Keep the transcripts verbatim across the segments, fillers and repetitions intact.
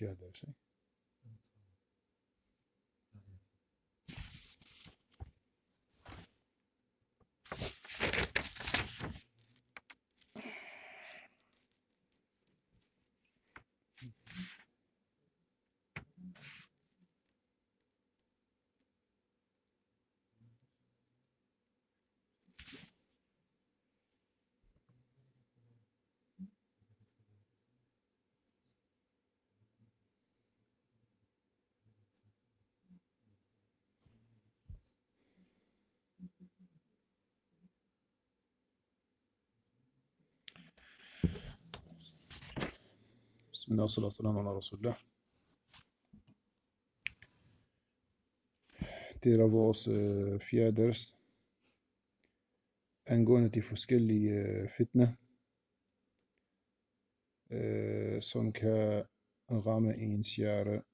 fjerde deres, ikke? Bismillah, sallallahu alaihi wa sallam. Det er vores øh, fjerde ders angående de forskellige øh, fitner, øh, som kan ramme ens hjerte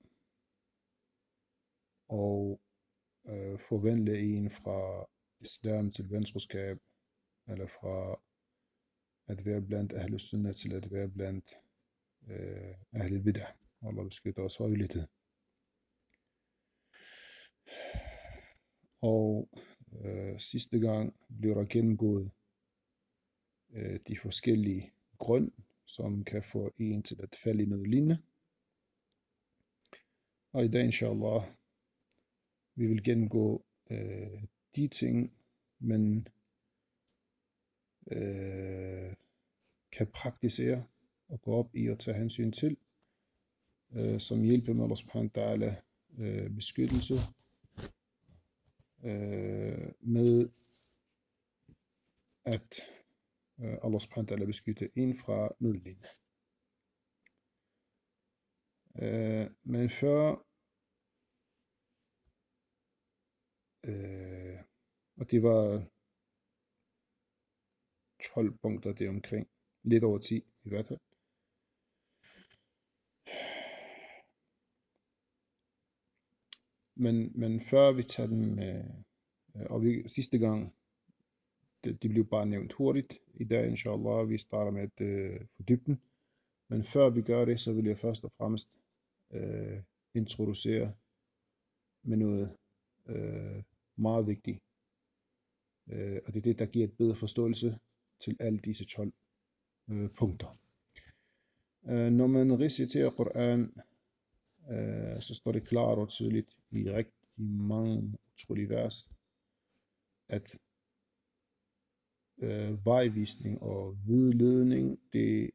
og øh, forvandle en fra islam til venskab, eller fra at være blandt ahl sunnah til at være blandt øh, ahl bid'ah. Allah beskytter os fra ulighed. Og øh, sidste gang blev der gennemgået øh, de forskellige grund, som kan få en til at falde i noget lignende. Og i dag, inshallah, vi vil gennemgå øh, de ting, man øh, kan praktisere og gå op i og tage hensyn til, øh, som hjælper med Allah subhanahu wa ta'ala øh, beskyttelse øh, med at øh, Allah subhanahu wa ta'ala beskytter en fra noget lignende. Øh, men før øh, og det var tolv punkter det omkring, lidt over ti i hvert fald. Men, men før vi tager dem, øh, og vi, sidste gang, det, de blev bare nævnt hurtigt. I dag, inshallah, vi starter med at øh, fordybe den. Men før vi gør det, så vil jeg først og fremmest øh, introducere med noget øh, meget vigtigt. Øh, og det er det, der giver et bedre forståelse til alle disse tolv øh, punkter. Øh, når man reciterer Koran, øh, så står det klart og tydeligt i rigtig mange utrolige vers, at øh, vejvisning og vidledning, det,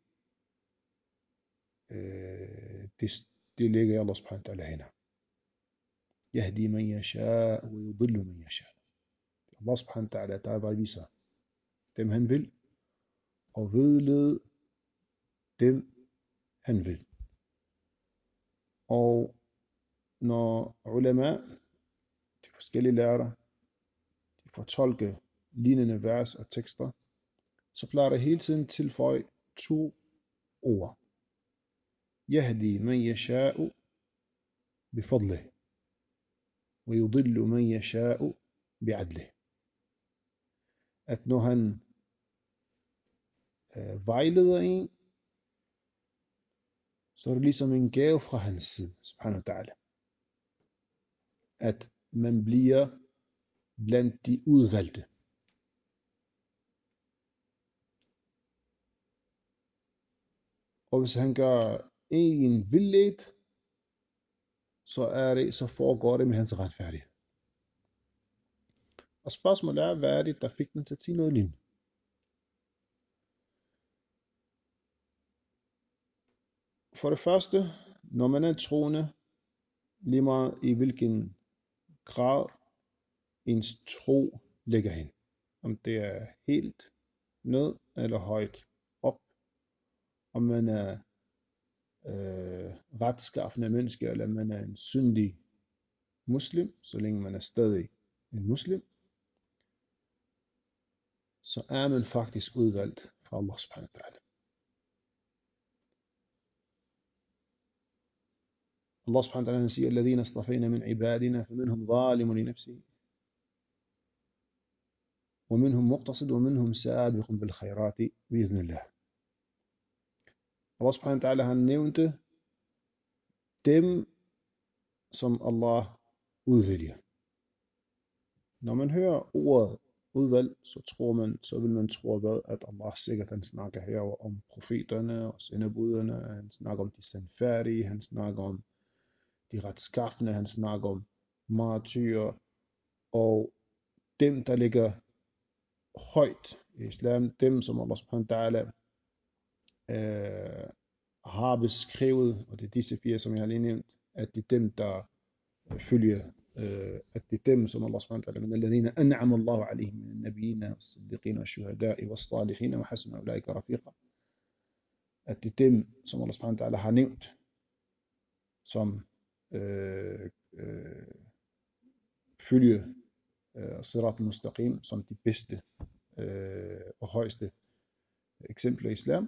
øh, det, det ligger i Allah subhanahu wa ta'ala hænder. Yahdi man yasha wa yudillu man yasha. Allah subhanahu wa ta'ala, der vejviser dem han vil, og vedlede dem han vil. Og når ulama, de forskellige lærere, de fortolker lignende vers og tekster, så plejer der hele tiden tilføje to ord. Yahdi man yasha'u bifadlih, wa yudillu man yasha'u bi'adlih. At når han øh, vejleder en, så er det ligesom en gave fra hans side, subhanahu wa ta'ala. At man bliver blandt de udvalgte. Og hvis han gør en vildledt, så, er det, så foregår det med hans retfærdighed. Og spørgsmålet er, hvad er det, der fik den til at sige noget lignende? For det første, når man er troende, lige meget i hvilken grad ens tro ligger hen. Om det er helt ned eller højt op. Om man er øh, retskaffende menneske, eller man er en syndig muslim, så længe man er stadig en muslim, så er man faktisk udvalgt fra Allah subhanahu wa ta'ala. Allah subhanahu wa ta'ala siger, الذين اصطفينا من عبادنا فمنهم ظالم لنفسه ومنهم مقتصد ومنهم سابق بالخيرات بإذن الله. Allah subhanahu wa ta'ala, han nævnte dem, som Allah udvælger. Når man hører ordet udvalg, så tror man, så vil man tro, hvad, at Allah sikkert han snakker her om profeterne og sendebuderne, han snakker om de sandfærdige, han snakker om de retskaffende, han snakker om martyrer og dem, der ligger højt i islam, dem som Allah subhanahu wa ta'ala øh, har beskrevet, og det er disse fire, som jeg har lige nævnt, at det er dem, der følger, øh, at det er dem, som Allah subhanahu wa ta'ala, men alladhina an'ama Allahu alayhim min nabiyina was-siddiqina wash-shuhada'i was-salihina wa hasuna ulaika rafiqa. At det er dem, som Allah subhanahu wa ta'ala har nævnt, som øh, øh, følger øh, sirat al-mustaqim som de bedste øh, og højeste eksempler i islam.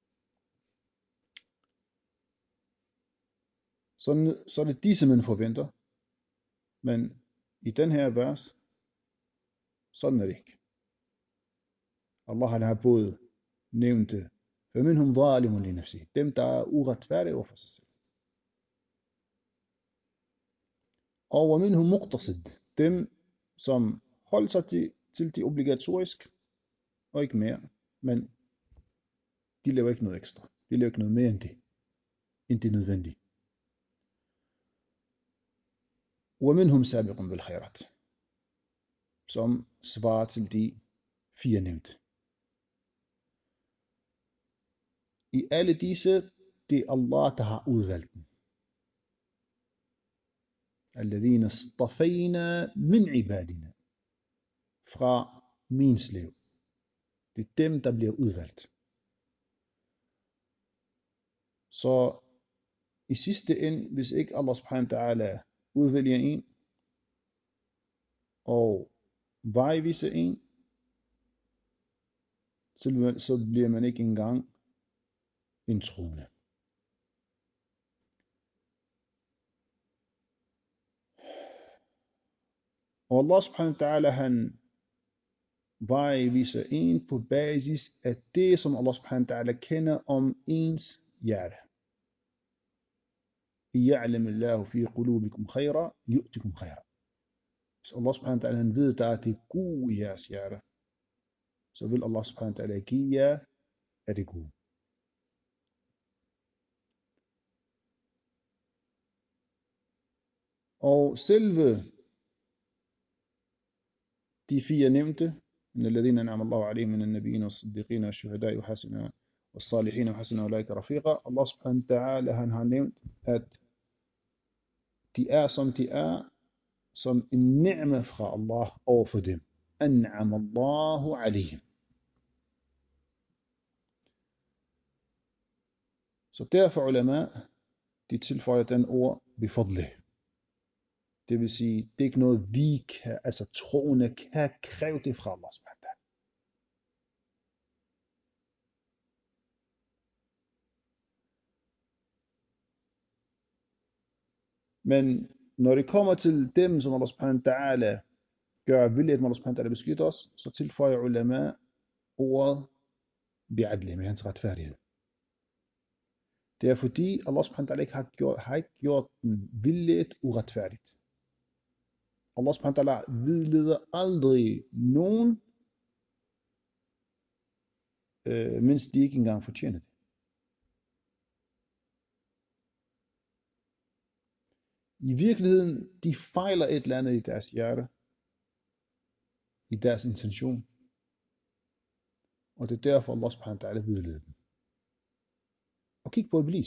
Så, så er det disse, man forventer. Men i den her vers, sådan er det ikke. Allah har både nævnt det, فَمِنْهُمْ ظَالِمٌ لِنَفْسِهِ, dem der er uretfærdige over for sig selv. Og وَمِنْهُمْ مُقْتَصِدٌ, dem som holder sig til, til de obligatorisk, og ikke mere, men de laver ikke noget ekstra. De laver ikke noget mere end det, end det nødvendige. وَمِنْهُمْ سَابِقٌ بِالْخَيْرَاتِ, som svarer til de fire nævnte. I alle disse, det er Allah, der har udvalgt dem. الَّذِينَ اصْطَفَيْنَا مِنْ عِبَادِنَا, fra min slev. Det er dem, der bliver udvalgt. Så i sidste ende, hvis ikke Allah subhanahu wa ta'ala udvælger en, og vejviser en, så bliver man ikke engang en troende. Og Allah subhanahu wa ta'ala, han vejviser en på basis af det, som Allah subhanahu wa ta'ala kender om ens hjerte. يَعْلَمِ اللَّهُ فِي قُلُوبِكُمْ خَيْرًا يُؤْتِكُمْ خَيْرًا. Hvis Allah subhanahu wa ta'ala han ved, der er det gode i jeres hjerte, så vil Allah subhanahu wa ta'ala give jer af det gode. Og selve de fire nævnte, من الذين أنعم الله عليهم من النبيين والصديقين والشهداء وحسن والصالحين وحسن أولئك رفيقا. Allah subhanahu wa ta'ala han har nævnt, at de er som de er, som en ni'ma fra Allah over for dem. أنعم الله عليهم. Så derfor ulama, de tilføjer den ord bifadlih. Det vil sige, det er ikke noget vi kan, altså troende kan kræve det fra Allah subhanahu wa ta'ala. Men når det kommer til dem, som Allah subhanahu wa ta'ala gør vilje, at Allah subhanahu wa ta'ala beskytter os, så tilføjer ulama ordet bi'adli, med hans retfærdighed. Det er fordi Allah subhanahu wa ta'ala ikke har gjort, har ikke gjort den viljet uretfærdigt. Allah subhanahu wa ta'ala vidleder aldrig nogen, øh, mens de ikke engang fortjener det. I virkeligheden, de fejler et eller andet i deres hjerte, i deres intention. Og det er derfor Allah subhanahu wa ta'ala vidleder dem. Og kig på Iblis.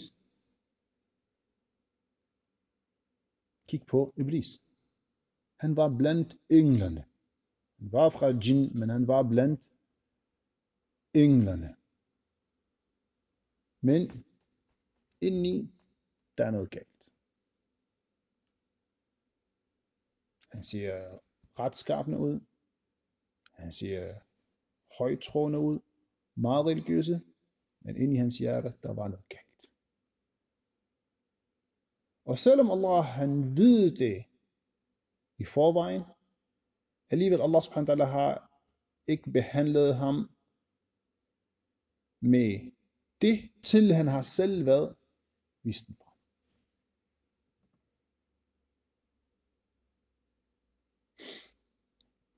Kig på Iblis. Han var blandt englerne. Han var fra jinn, men han var blandt englerne. Men indeni, der er noget galt. Han ser retskabende ud. Han ser højtrådende ud. Meget religiøse. Men inde i hans hjerte, der var noget galt. Og selvom Allah han ved det i forvejen, alligevel Allah subhanahu wa ta'ala har ikke behandlet ham med det, til han har selv været vist den.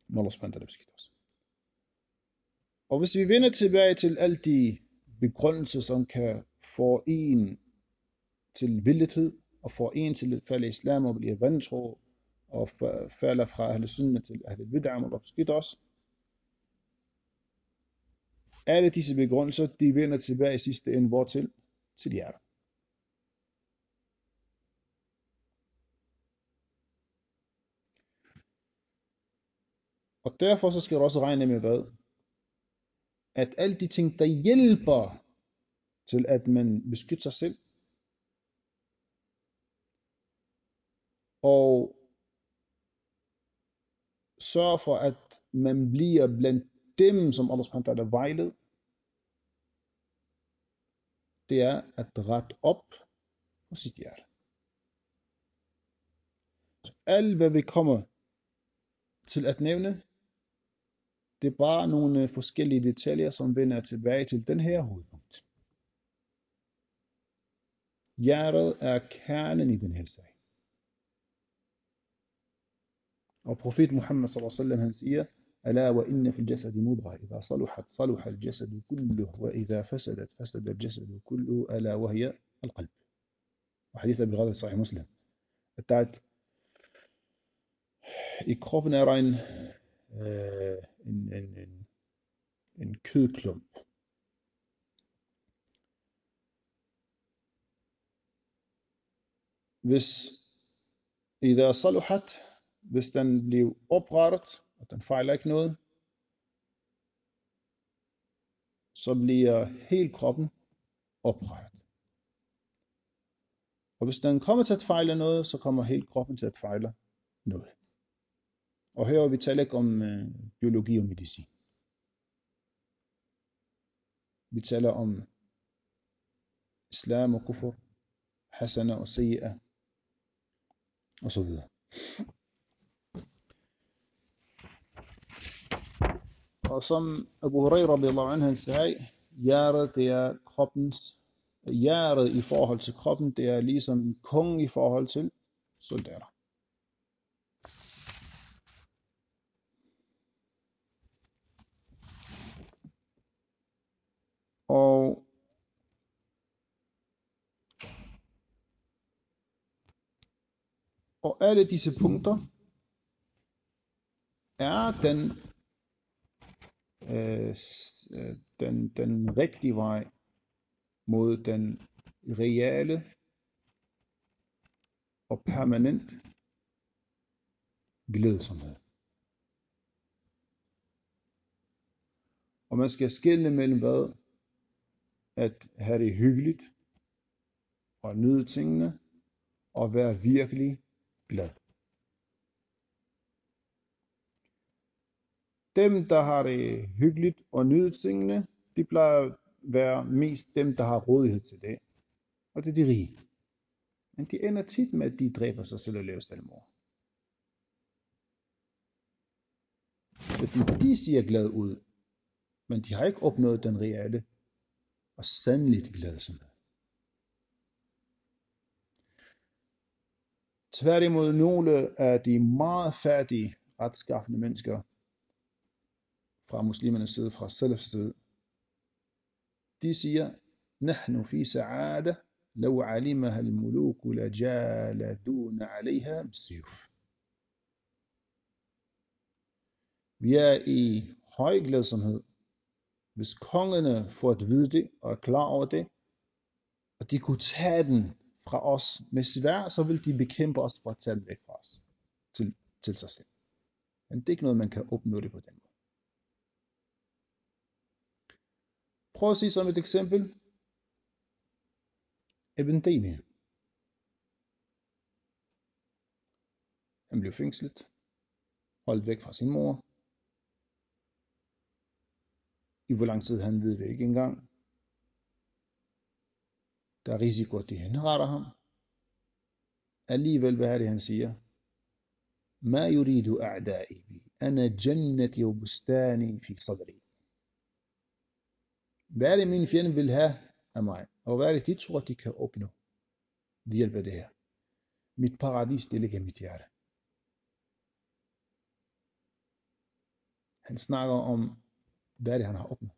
Må Allah subhanahu wa ta'ala beskytte os. Og hvis vi vender tilbage til alle de begrundelser, som kan få en til vildhed, og få en til at falde i islam og blive vantro, og falder fra Ahl Sunnah til Ahl Bid'ah, må Allah beskytte os. Alle disse begrundelser, de vender tilbage i sidste ende, hvor til? Til hjertet. Og derfor så skal du også regne med hvad? At alle de ting, der hjælper til at man beskytter sig selv, og sørger for at man bliver blandt dem, som Allah subhanahu wa ta'ala vejleder, det er at rette op på sit hjerte. Så alt hvad vi kommer til at nævne, det er bare nogle forskellige detaljer, som vender tilbage til den her hovedpunkt. Hjertet er kernen i den her sag. Og profet Muhammad sallallahu alaihi wasallam han siger: "Ala wa inna fil jasadi mudghah, idha saluhat saluha al jasadu kulluhu, wa idha fasadat fasada al jasadu kulluhu, ala wa hiya al qalb." Og hadith Abi Hurairah sahih Muslim. At der i kroppen er der en øh, en en en en kødklump. Hvis idha saluhat, hvis den bliver oprettet, og den fejler ikke noget, så bliver hele kroppen oprettet. Og hvis den kommer til at fejle noget, så kommer hele kroppen til at fejle noget. Og her vi taler ikke om øh, biologi og medicin. Vi taler om islam og kufr, hasana og sayyi'ah, og så videre. Og som Abu Hurairah radiyallahu anhu sagde, hjertet det er kroppens, hjertet i forhold til kroppen, det er ligesom en konge i forhold til soldater. Og og alle disse punkter er den øh, den den rigtige vej mod den reale og permanent glædsomhed. Og man skal skelne mellem hvad? At have det hyggeligt og nyde tingene og være virkelig glad. Dem, der har det hyggeligt og nyde tingene, de plejer at være mest dem, der har rådighed til det. Og det er de rige. Men de ender tit med, at de dræber sig selv og laver selvmord. Fordi de ser glad ud, men de har ikke opnået den reelle og sandeligt glædsomhed. Tværtimod nogle af de meget fattige, retskaffende mennesker fra muslimernes side, fra salafs side, de siger: "Nahnu fi sa'ada, law 'alimaha al-muluk la jaladuna 'alayha bisuyuf." Vi er i høj glædsomhed, hvis kongerne får at vide det og er klar over det, og de kunne tage den fra os med sværd, så vil de bekæmpe os for at tage den væk fra os til, til sig selv. Men det er ikke noget, man kan opnå det på den måde. Prøv at sige som et eksempel. Ibn Taymiyyah. Han blev fængslet, holdt væk fra sin mor. I hvor lang tid han ved vi ikke engang. Der er risiko, at de henretter ham. Alligevel, hvad er det, han siger? Ma yuridu a'da'i bi, ana jannati wa bustani fi sadri. Hvad er det, mine fjender vil have af mig? Og hvad er det, de tror, de kan opnå ved hjælp af det her? Mit paradis, det ligger i mit hjerte. Han snakker om, hvad det han har opnået.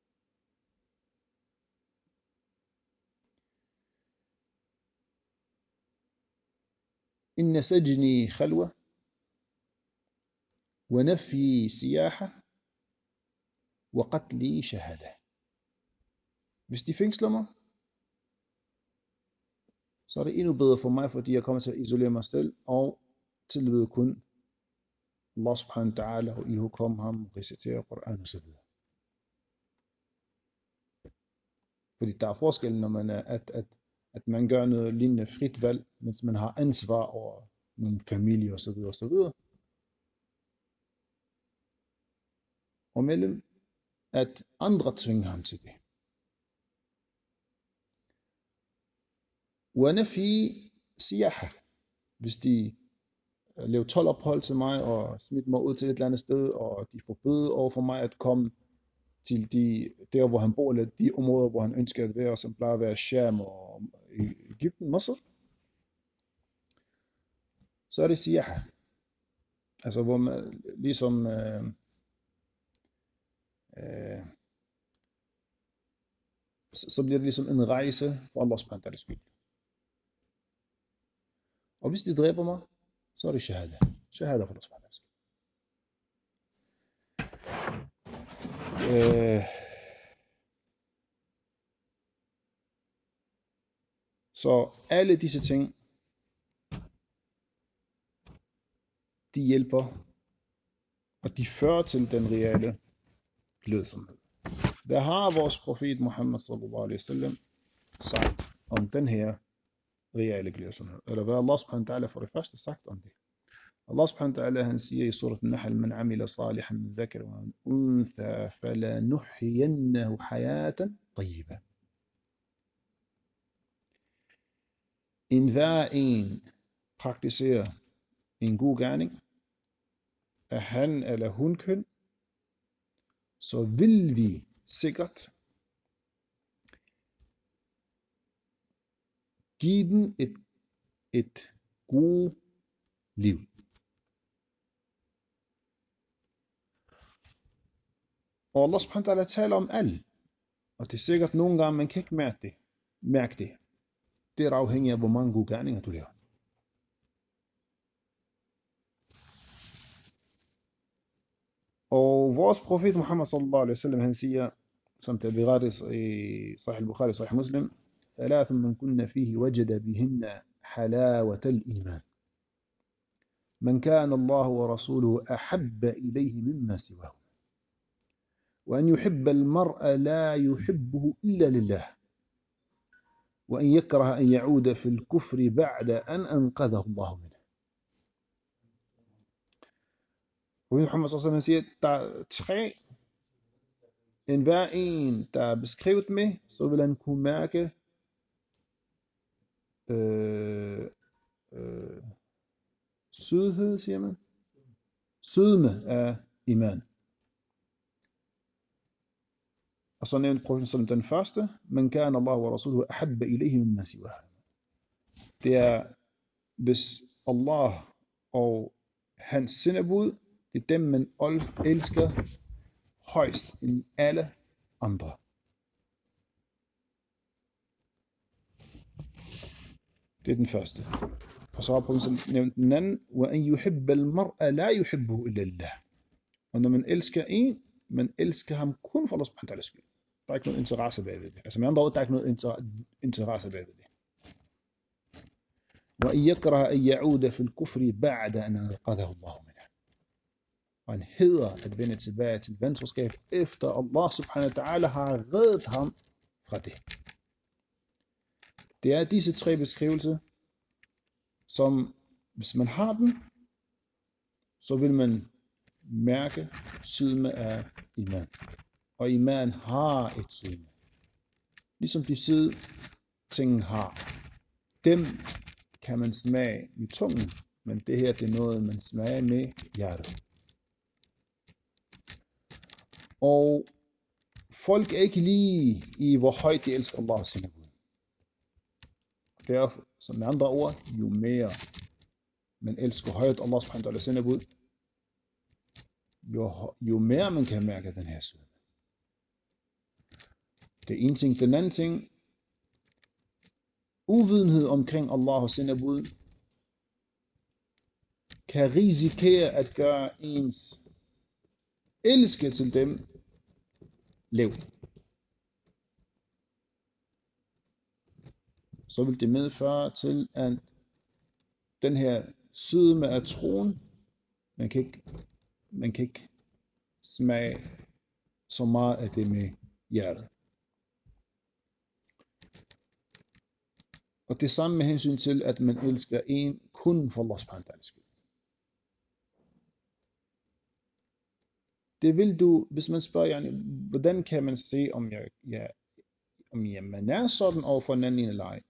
Inna sajni khalwa, wa nafyi siyaha, wa qatli shahada. Hvis de fængsler mig, så er det endnu bedre for mig, fordi jeg kommer til at isolere mig selv og tilbede kun Allah subhanahu wa ta'ala og ihåkomme ham, recitere Koran og så videre. Fordi der er forskel, når man er, at, at, at man gør noget lignende frit valg, mens man har ansvar over nogle familie og så videre og så videre. Og mellem at andre tvinger ham til det. وَنَفِي siyaha. Hvis de laver toldophold til mig og smider mig ud til et eller andet sted, og de forbyder over for mig at komme til de, der, hvor han bor, eller de områder, hvor han ønsker at være, som plejer at være Sham og Egypten, Masr, så er det siyaha. Altså hvor man ligesom øh, øh, så, så bliver det ligesom en rejse for Allah subhanahu wa ta'ala skyld. Og hvis de dræber mig, så er det shahada. Shahada for Allah subhanahu wa ta'ala. Øh, så alle disse ting, de hjælper, og de fører til den reelle glædsomhed. Hvad har vores profet Muhammad sallallahu alaihi wasallam sagt om den her reelle glædsomhed? Eller hvad Allah subhanahu wa ta'ala for det første sagt om det? Allah subhanahu wa ta'ala han siger i surat An-Nahl, man amila salihan min dhakar wa untha fala nuhyiyannahu hayatan tayyiba. En hver en praktiserer en god gerning af han eller hun køn, så vil vi sikkert give den et, et godt liv. Og Allah subhanahu wa ta'ala taler om alle, og det er sikkert nogle gange, man kan ikke mærke det. Mærke det. Det er afhængigt af, hvor mange gode gerninger du laver. Og vores profet Muhammad sallallahu alaihi wasallam, han siger, som det er berettet i Sahih al-Bukhari og Sahih Muslim, ثلاث من كن فيه وجد بهن حلاوة الإيمان من كان الله ورسوله أحب إليه مما سواه وأن يحب المرء لا يحبه إلا لله وأن يكره أن يعود في الكفر بعد أن أنقذه الله منه. Muhammad sallallahu alaihi wasallam siger, der er tre, en hver en, der er beskrevet med, så vil han kunne mærke øh, øh, sødhed, siger man, sødme af iman. Og så nævnte profeten som den første, man kan Allah wa rasuluhu ahabba ilayhi mimma siwah. Det er, hvis Allah og hans sendebud, det er dem, man elsker højst end alle andre. Det er den første. Og så har profeten nævnt den anden, وَأَنْ يُحِبَّ الْمَرْءَ لَا يُحِبُّهُ إِلَّا لِلَّهِ. Og når man elsker en, man elsker ham kun for Allah subhanahu wa ta'ala skyld. Der er ikke noget interesse bagved det. Altså med andre ord, der er ikke noget interesse bagved det. وَأَنْ يَكْرَهَ أَنْ يَعُودَ فِي الْكُفْرِ بَعْدَ أَنْ أَنْقَذَهُ اللَّهُ مِنْهُ. Og han hedder at vende tilbage til venskab, efter Allah subhanahu wa ta'ala har reddet ham fra det. Det er disse tre beskrivelser, som hvis man har dem, så vil man mærke sødme af iman. Og iman har et sødme. Ligesom de søde ting har. Dem kan man smage med tungen, men det her det er noget, man smager med hjertet. Og folk er ikke lige i, hvor højt de elsker Allah og sine bud. Derfor, som med andre ord, jo mere man elsker højt Allah subhanahu wa ta'ala sine bud, jo, jo mere man kan mærke den her sødme. Det er en ting. Den anden ting, uvidenhed omkring Allah og sine bud, kan risikere at gøre ens elske til dem lav. Så vil det medføre til, at den her sødme af troen, man kan ikke, man kan ikke smage så meget af det med hjertet. Og det samme med hensyn til, at man elsker en kun for Allah subhanahu wa ta'ala skyld. Det vil du, hvis man spørger, yani, hvordan kan man se, om jeg, jeg, om jeg man er sådan over for en anden eller ej?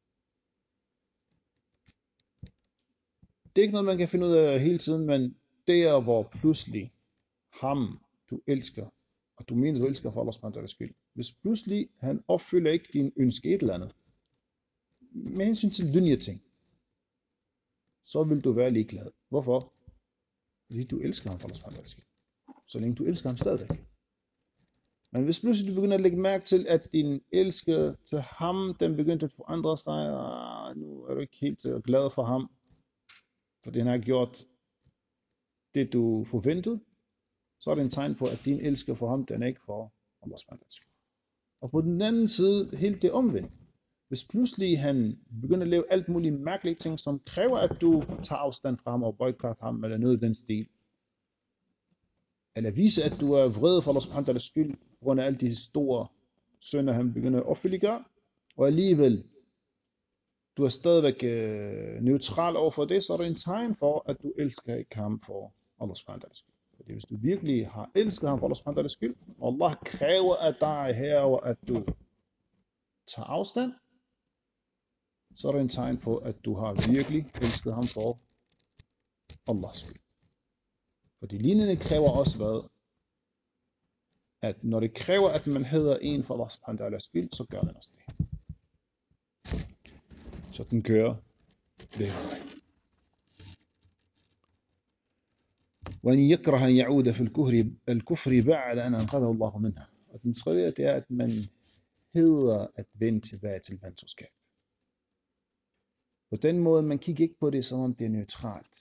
Det er ikke noget, man kan finde ud af hele tiden, men der hvor pludselig ham, du elsker, og du mener, du elsker for Allah subhanahu wa ta'ala skyld, hvis pludselig han opfylder ikke din ønske et eller andet, med hensyn til dunya ting, så vil du være ligeglad. Hvorfor? Fordi du elsker ham for Allah subhanahu wa ta'ala skyld. Så længe du elsker ham stadigvæk. Men hvis pludselig du begynder at lægge mærke til, at din elsker til ham, den begyndte at forandre sig, og nu er du ikke helt glad for ham, fordi han har gjort det, du forventede, så er det en tegn på, at din elsker for ham, den er ikke for Allah subhanahu wa ta'ala. Og på den anden side, helt det omvendt. Hvis pludselig han begynder at lave alt muligt mærkelige ting, som kræver, at du tager afstand fra ham og boykotter ham, eller noget i den stil, eller vise, at du er vred for Allah subhanahu wa ta'ala skyld, på grund af alle de store synder, han begynder at offentliggøre, og alligevel, du er stadigvæk øh, neutral over for det, så er det en tegn for, at du elsker ikke ham for Allah subhanahu wa ta'ala skyld. Fordi hvis du virkelig har elsket ham for Allah subhanahu wa ta'ala skyld, og Allah kræver af dig herover, at du tager afstand, så er det en tegn på, at du har virkelig elsket ham for Allahs skyld. Fordi lignende kræver også hvad? At når det kræver, at man hedder en for Allah subhanahu wa ta'ala skyld, så gør man også det. Så den kører begge veje. وأن يكره أن يعود في الكفر الكفر بعد أن أنقذه الله منها. Og den tredje, det er, at man hedder at vende tilbage til vantroskab. På den måde, man kigger ikke på det, som om det er neutralt.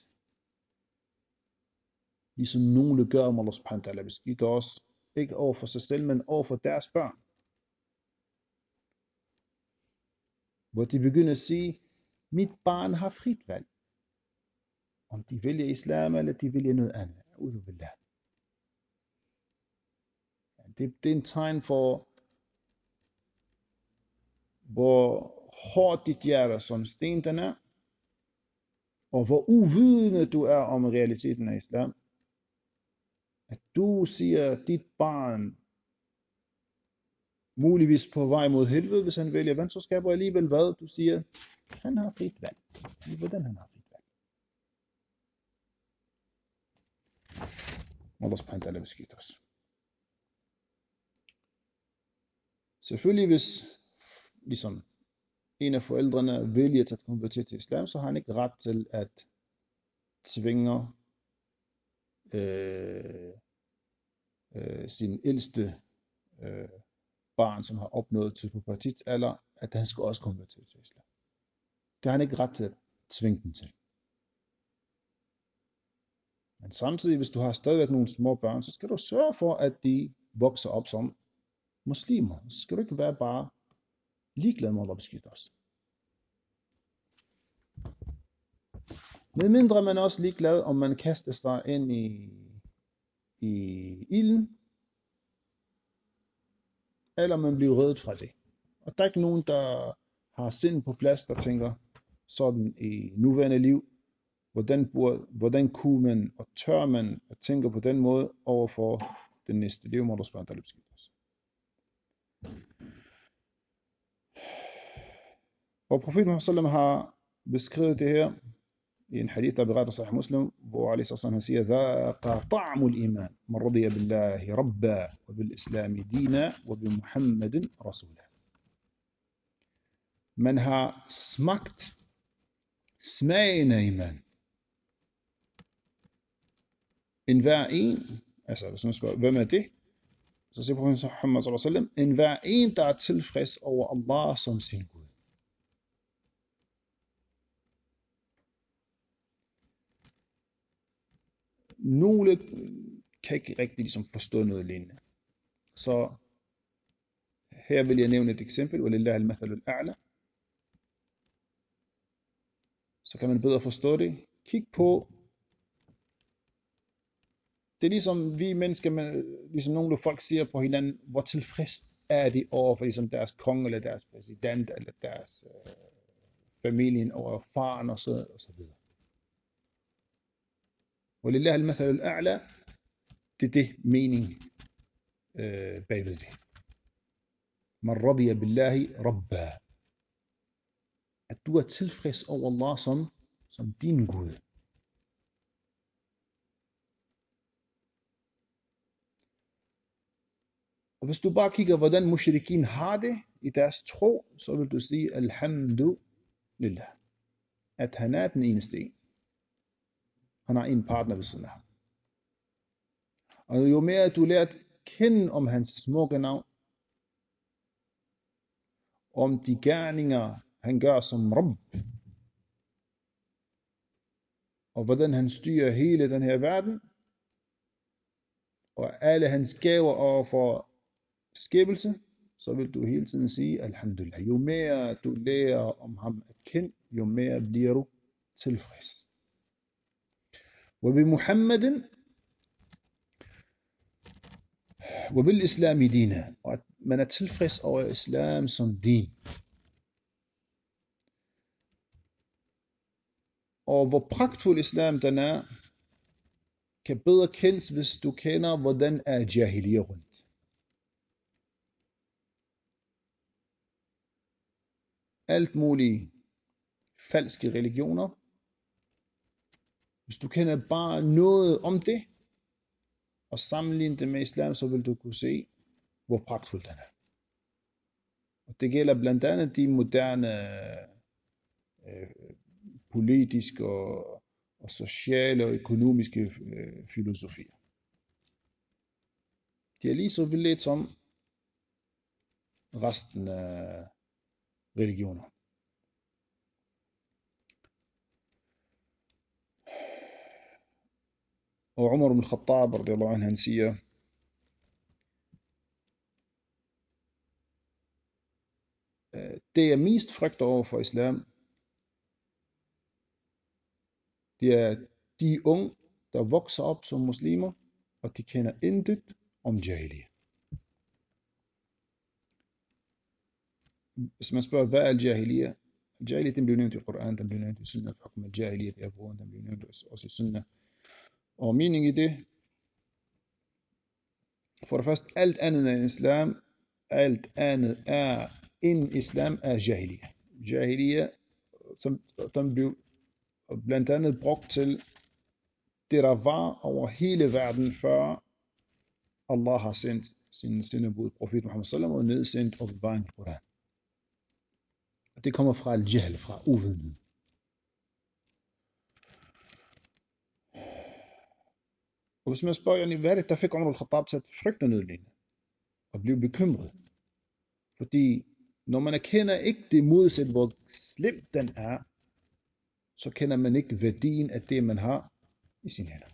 Ligesom nogle gør om Allah subhanahu wa ta'ala beskytter os, ikke over for sig selv, men over for deres børn. Hvor de begynder at sige, mit barn har frit valg. Om de vælger islam, eller de vælger noget andet. Det, det er en tegn for, hvor hårdt dit hjerte som sten den er, og hvor uvidende du er om realiteten af islam. At du siger, at dit barn muligvis på vej mod helvede, hvis han vælger vantroskab, og alligevel hvad? Du siger, han har frit valg. Hvordan han har frit valg? Allah subhanahu wa ta'ala beskytter os. Selvfølgelig hvis ligesom en af forældrene vælger at konvertere til islam, så har han ikke ret til at tvinge øh, øh, sin ældste øh, barn, som har opnået til pubertetsalder, at han skal også konvertere til islam. Det har han ikke ret til at tvinge dem til. Men samtidig, hvis du har stadigvæk nogle små børn, så skal du sørge for, at de vokser op som muslimer. Så skal du ikke være bare ligeglad med at beskytte os. Med mindre man er også ligeglad, om man kaster sig ind i, i ilden, eller man bliver reddet fra det. Og der er ikke nogen, der har sind på plads, der tænker sådan i nuværende liv, hvordan, burde, hvordan kunne man og tør man at tænke på den måde overfor den næste. Det er jo må du spørge, der er beskyttet os. Og profeten Muhammad sallam har beskrevet det her i en hadith, der beretter Sahih Muslim, hvor Ali sallam han siger, ذَاقَ طَعْمُ الْإِيمَانِ مَنْ رَضِيَ بِاللَّهِ رَبًّا وَبِالْإِسْلَامِ دِينًا وَبِمُحَمَّدٍ رَسُولًا. Man har smagt smagen af iman. En hver en, Altså, hvis man spørger, hvem er det? Så siger profeten Muhammad sallallahu alaihi wasallam, en hver en, der er tilfreds over Allah som sin Gud. Nogle kan ikke rigtig ligesom forstå noget lignende. Så her vil jeg nævne et eksempel, وَلِلَّهِ الْمَثَلُ الْأَعْلَى. Så kan man bedre forstå det. Kig på, det er ligesom vi mennesker, med, ligesom nogle folk siger på hinanden, hvor tilfreds er de over for ligesom deres konge, eller deres præsident, eller deres øh, familien, over faren, og så, og så videre. وَلِلَّهِ الْمَثَلُ الْأَعْلَى, det er det mening øh, bagved det. Man radiya billahi rabba. At du er tilfreds over Allah som, som din Gud. Og hvis du bare kigger, hvordan mushrikin har det i deres tro, så vil du sige, alhamdulillah, at han er den eneste en. Han har en partner ved siden af ham. Og jo mere du lærer at kende om hans smukke navn, om de gerninger, han gør som Rabb, og hvordan han styrer hele den her verden, og alle hans gaver overfor skabelse, så vil du hele tiden sige, alhamdulillah. Jo mere du lærer om ham at kende, jo mere bliver du tilfreds. وبمحمد وبالإسلام دينا, og at man er tilfreds over islam som din. Og hvor pragtfuld islam den er, kan bedre kendes, hvis du kender, hvordan er jahiliya rundt. Alt muligt falske religioner. Hvis du kender bare noget om det, og sammenligne det med islam, så vil du kunne se, hvor pragtfuld den er. Og det gælder blandt andet de moderne øh, politiske og, og sociale og økonomiske øh, filosofier. De er lige så vildt som resten af religioner. Og Umar ibn Khattab radiyallahu anhu, han siger, det er mest frygt over for islam, det er de unge, der vokser op som muslimer, og de kender intet om jahiliya. Hvis man spørger, hvad er jahiliya? Jahiliya, den bliver nævnt i Koran, den bliver nævnt i Sunnah, hukum al-jahiliya, den bliver nævnt også i Sunnah. Og meningen i det, for det første, alt andet end islam, alt andet er end islam er jahiliya. Jahiliya, som den blev blandt andet brugt til det, der var over hele verden, før Allah har sendt sin sendebud, profet Muhammad sallam, og nedsendt åbenbaringen i Koran. Og det kommer fra al-jahl, fra uvidenhed. Og hvis man spørger, hvad er det, der fik Umar al-Khattab til at frygte noget lignende, og blive bekymret? Fordi når man erkender ikke det modsæt, hvor slemt den er, så kender man ikke værdien af det, man har i sine hænder.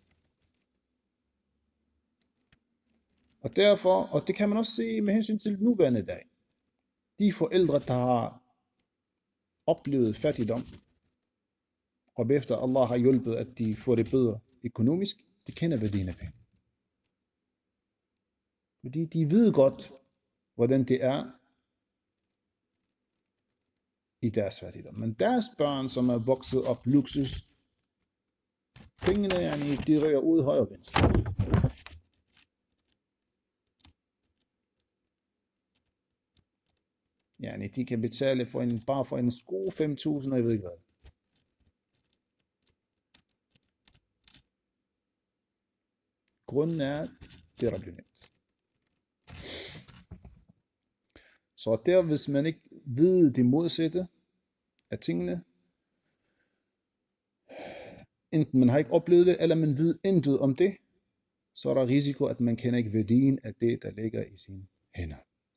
Og derfor, og det kan man også se med hensyn til nuværende dag, de forældre, der har oplevet fattigdom, og efter Allah har hjulpet, at de får det bedre økonomisk, de kender værdien af penge. Fordi de ved godt, hvordan det er i deres fattigdom. Men deres børn, som er vokset op luksus, pengene, de rører ud højre og venstre. Yani, de kan betale for en, bare for en sko fem tusind, og jeg ved ikke hvad. Grunden er, det er blevet nemt. Så der, hvis man ikke ved det modsatte af tingene, enten man har ikke oplevet det, eller man ved intet om det, så er der risiko, at man kender ikke værdien af det, der ligger i sine hænder.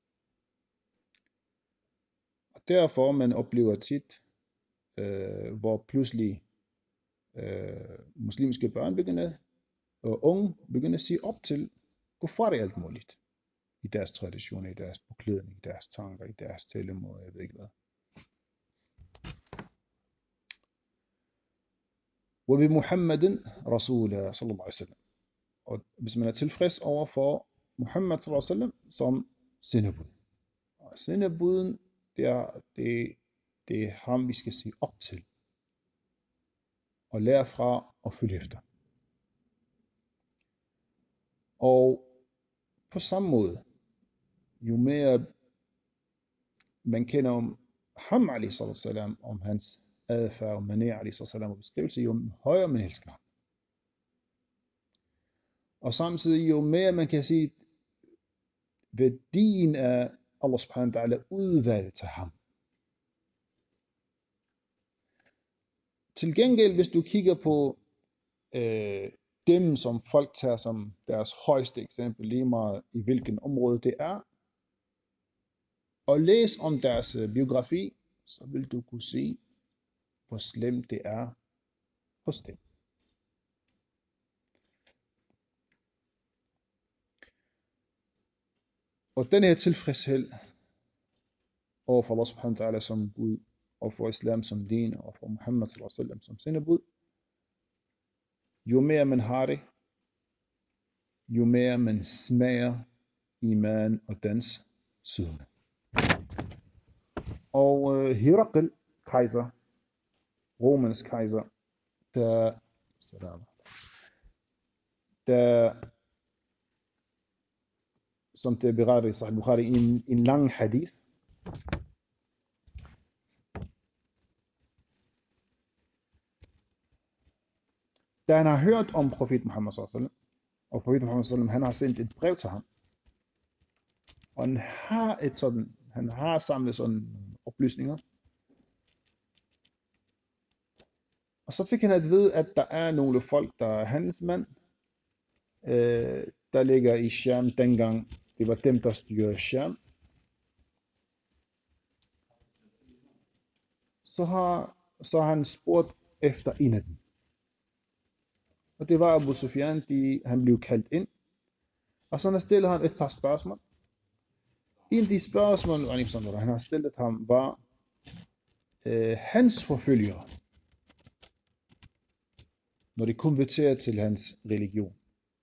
Og derfor man oplever tit, øh, hvor pludselig øh, muslimske børn begynder, og unge begynder at sige op til kuffar i alt muligt. I deres traditioner, i deres beklædning, i deres tanker, i deres talemåde, jeg ved ikke hvad. Og ved Muhammadin Rasulullah sallallahu alaihi wasallam. Og hvis man er tilfreds over for Muhammad sallallahu alaihi wasallam som sendebud. Og sendebuden, det er, det, det er ham, vi skal sige op til. Og lære fra og følge efter. Og på samme måde, jo mere man kender om ham, alaihi sallam, om hans adfærd og manér, alaihi sallam, og beskrivelse, jo højere man elsker ham. Og samtidig, jo mere man kan sige, værdien af Allah subhanahu wa ta'ala udvalg til ham. Til gengæld, hvis du kigger på øh, dem, som folk tager som deres højeste eksempel, lige meget i hvilken område det er, og læs om deres biografi, så vil du kunne se, hvor slemt det er hos dem. Og den her tilfredshed over for Allah subhanahu wa ta'ala som Gud, og for islam som din, og for Muhammad sallallahu alaihi wasallam som sendebud, jo mere man har det, jo mere man smager iman og dens sødme. Og øh, Herakl, kejser, Romens kejser, der, der som det er berettet i Sahih Bukhari i en, en lang hadith, da han har hørt om profet Muhammad sallallahu alaihi wasallam, og profet Muhammad sallallahu alaihi wasallam, han har sendt et brev til ham, og han har et sådan, han har samlet sådan oplysninger, og så fik han at vide, at der er nogle folk, der er handelsmænd, øh, der ligger i Sham dengang. Det var dem, der styrede Sham. Så har, så har han spurgt efter en af dem. Og det var Abu Sufyan, de, han blev kaldt ind. Og så har stillet ham et par spørgsmål. En af de spørgsmål, han har stillet ham, var øh, hans forfølgere, når de konverterer til hans religion.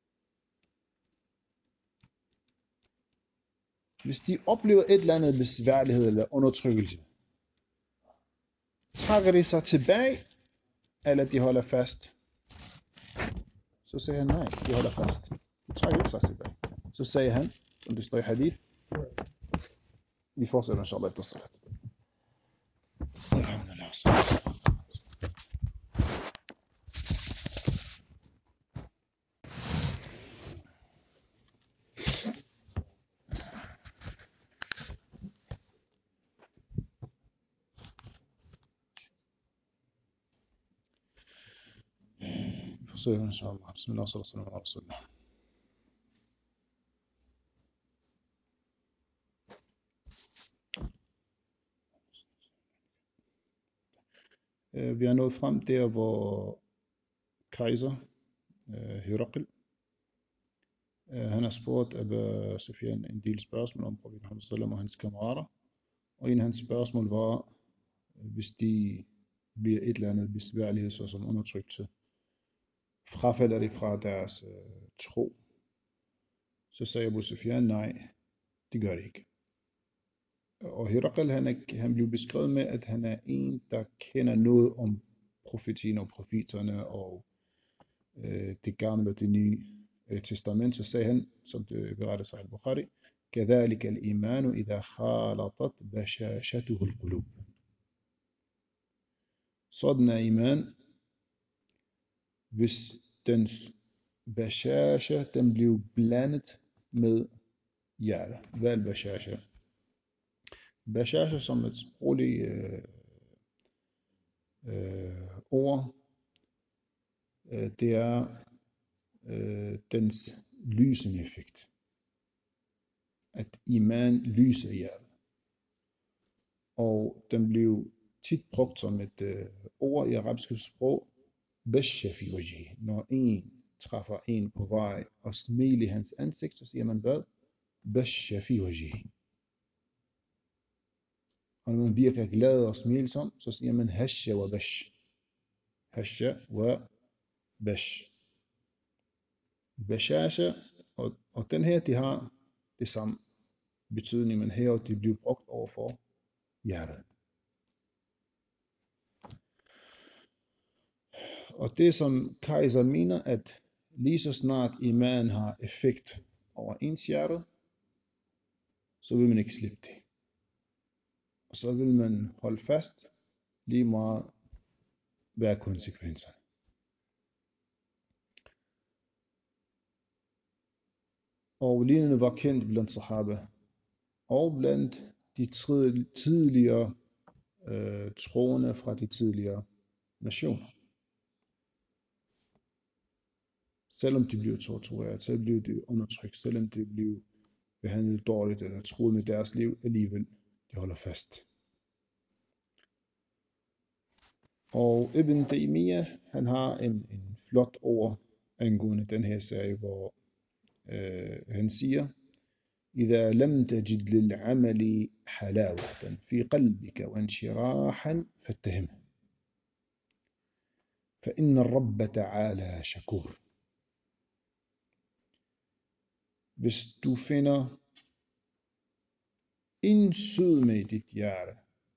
Hvis de oplever et eller andet besværlighed eller undertrykkelse, trækker de sig tilbage, eller de holder fast? Så sagde han nej, de holder fast. De trækker ikke sig tilbage. Så sagde han, som det står i hadith, vi fortsætter inshallah efter salat. fortsætter inshallah. Bismillah, sallallahu alaihi wasallam. Vi er nået frem der, hvor kejser Herakl, han har spurgt Abu Sufyan en del spørgsmål om profet Muhammad sallallahu og hans kammerater. Og en af hans spørgsmål var, hvis de bliver et eller andet besværlighed, såsom undertryktelse, frafalder de fra deres øh, tro. Så sagde Abu Sufyan, nej, det gør det ikke. Og Herakl, han, er, han blev beskrevet med, at han er en, der kender noget om profetien og profeterne og øh, det gamle og det nye øh, testament. Så sagde han, som det beretter sig i Bukhari, كذلك الإيمان إذا خالطت بشاشته القلوب. Sådan er iman, hvis dens bashasha, den blev blandet med hjertet. Hvad er bashasha? Bashasha som et sprogligt øh, øh, ord, øh, det er øh, dens lysende effekt. At iman lyser i hjertet. Og den blev tit brugt som et øh, ord i arabisk sprog, basha fi wajhi. Når en træffer en på vej og smiler i hans ansigt, så siger man hvad? Basha fi wajhi. Og når man virker glad og smilsom, så siger man hasha wa bash. Hasha wa bash. Bashasha, og, og den her, de har det samme betydning, men her de bliver brugt over for hjertet. Og det som Kaiser mener, at lige så snart iman har effekt over ens hjerte, så vil man ikke slippe det. Og så vil man holde fast lige meget, hvad er konsekvenserne. Og lignende var kendt blandt sahaba og blandt de tidligere øh, troende fra de tidligere nationer. Selvom de blev tortureret, selvom de blev undertrykt, selvom de blev behandlet dårligt eller truet med deres liv, alligevel de holder fast. Og Ibn Taymiyyah, han har en, en flot ord angående den her serie, hvor øh, han siger, إذا لم تجد للعمل حلاوة في قلبك وانشراحا فاتهمه فإن الرب تعالى شكور. Hvis du finder en sødme i dit hjerte,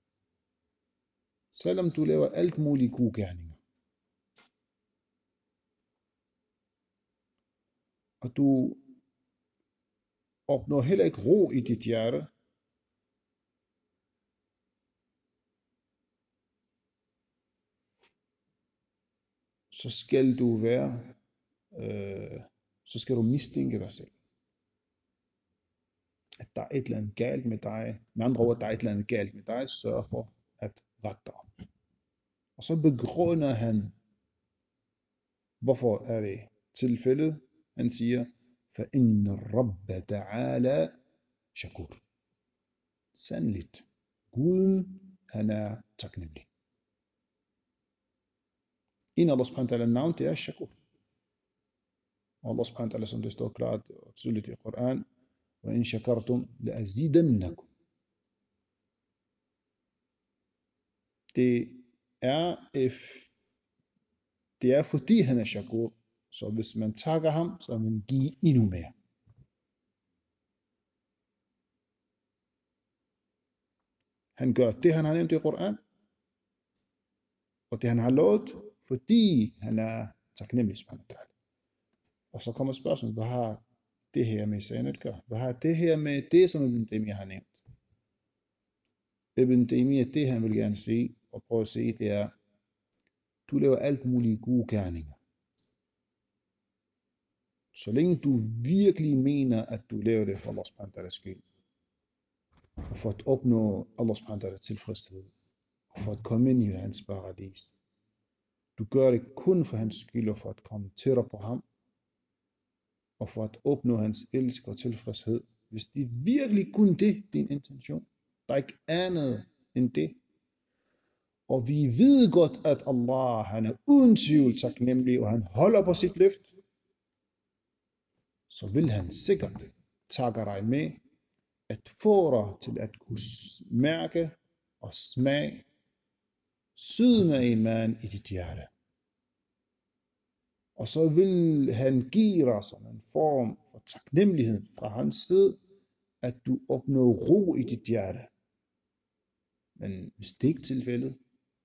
selvom du laver alt muligt gode gerninger, og du opnår heller ikke ro i dit hjerte, så skal du være, øh, så skal du mistænke dig selv. At der er et eller andet galt med dig. Med andre ord, der er et eller andet galt med dig, sørg for at rette dig op. Og så begrunder han, hvorfor er det tilfældet. Han siger, فَإِنَّ الرَّبَّ تَعَالَى شَكُورٌ. Sandeligt. Guden, han er taknemmelig. En af Allah subhanahu wa ta'ala navn, det er Shakur. Og Allah subhanahu wa ta'ala, som det står klart og tydeligt i Koran, وَإِن شَكَرْتُمْ لَأَزِيدَنَّكُمْ. Det er, det er fordi han er Shakur, så hvis man takker ham, så vil man give endnu mere. Han gør det, han har nævnt i Koran, og det han har lovet, fordi han er taknemmelig. Og så kommer spørgsmålet, hvad har det her med sagen at gøre? Hvad har det her med det, som Ibn Taymiyyah har nævnt? Ibn Taymiyyah, det han vil gerne sige, og prøve at se, det er, du laver alt mulige gode gerninger. Så længe du virkelig mener, at du laver det for Allah subhanahu wa ta'ala skyld, og for at opnå Allah subhanahu wa ta'ala tilfredshed, og for at komme ind i hans paradis. Du gør det kun for hans skyld, og for at komme tættere på ham, og for at opnå hans elsk og tilfredshed. Hvis det er virkelig kun det, din intention, der er ikke andet end det. Og vi ved godt, at Allah, han er uden tvivl taknemmelig, og han holder på sit løft, så vil han sikkert takke dig med at få dig til at kunne mærke og smage syden af iman i dit hjerte. Og så vil han give dig som en form for taknemmelighed fra hans side, at du opnår ro i dit hjerte. Men hvis det ikke er tilfældet,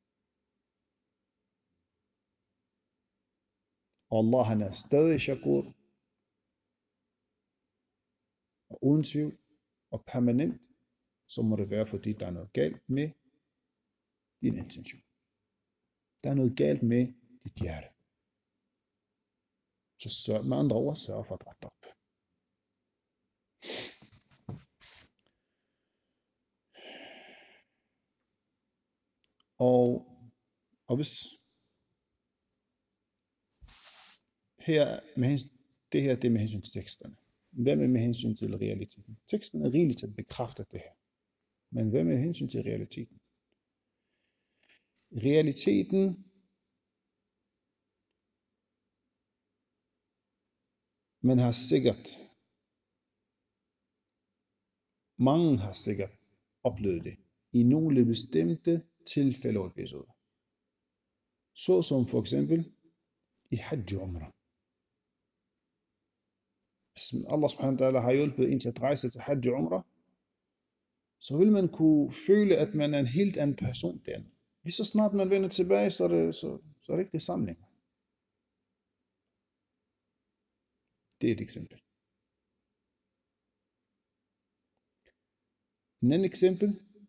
og Allah han er stadig shakur, og uden tvivl, og permanent, så må det være, fordi der er noget galt med din intention. Der er noget galt med dit hjerte. Så sørg med andre ord, sørg for at rette op. Og, og hvis her med hensyn Det her, det er med hensyn til teksterne. Hvad med med hensyn til realiteten? Teksten er rigeligt til at bekræfte det her. Men hvad med hensyn til realiteten? Realiteten, man har sikkert, mange har sikkert oplevet det, i nogle bestemte tilfælde og episoder. Så som for eksempel i Hajj og Umrah. Hvis Allah subhanahu wa ta'ala har hjulpet en til at rejse til Hajj og Umrah, så vil man kunne føle, at man er en helt anden person der. Lige så snart man vender tilbage, så er det, så, så er det ikke det samme længere. Det er et eksempel. En anden eksempel,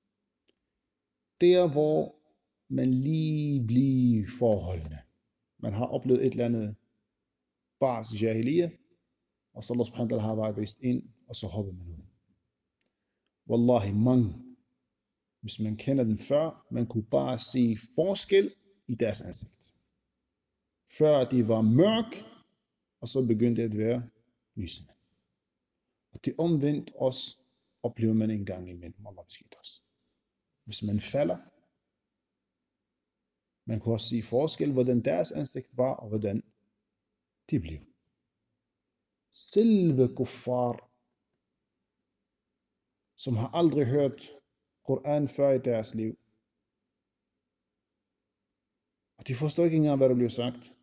der hvor man lige bliver forholdende. Man har oplevet et eller andet bars jahiliya, og så Allah subhanahu wa ta'ala har bare vist ind, og så hopper man ud. Wallahi, mange, hvis man kender den før, man kunne bare se forskel i deres ansigt. Før de var mørk, og så begyndte det at være lysende. Og det omvendt også oplever man en gang imellem, Allah beskytter os. Hvis man falder, man kunne også se forskel, hvordan deres ansigt var, og hvordan de blev. Selve kuffar, som har aldrig hørt Koran før i deres liv, og de forstår ikke engang, hvad der bliver sagt.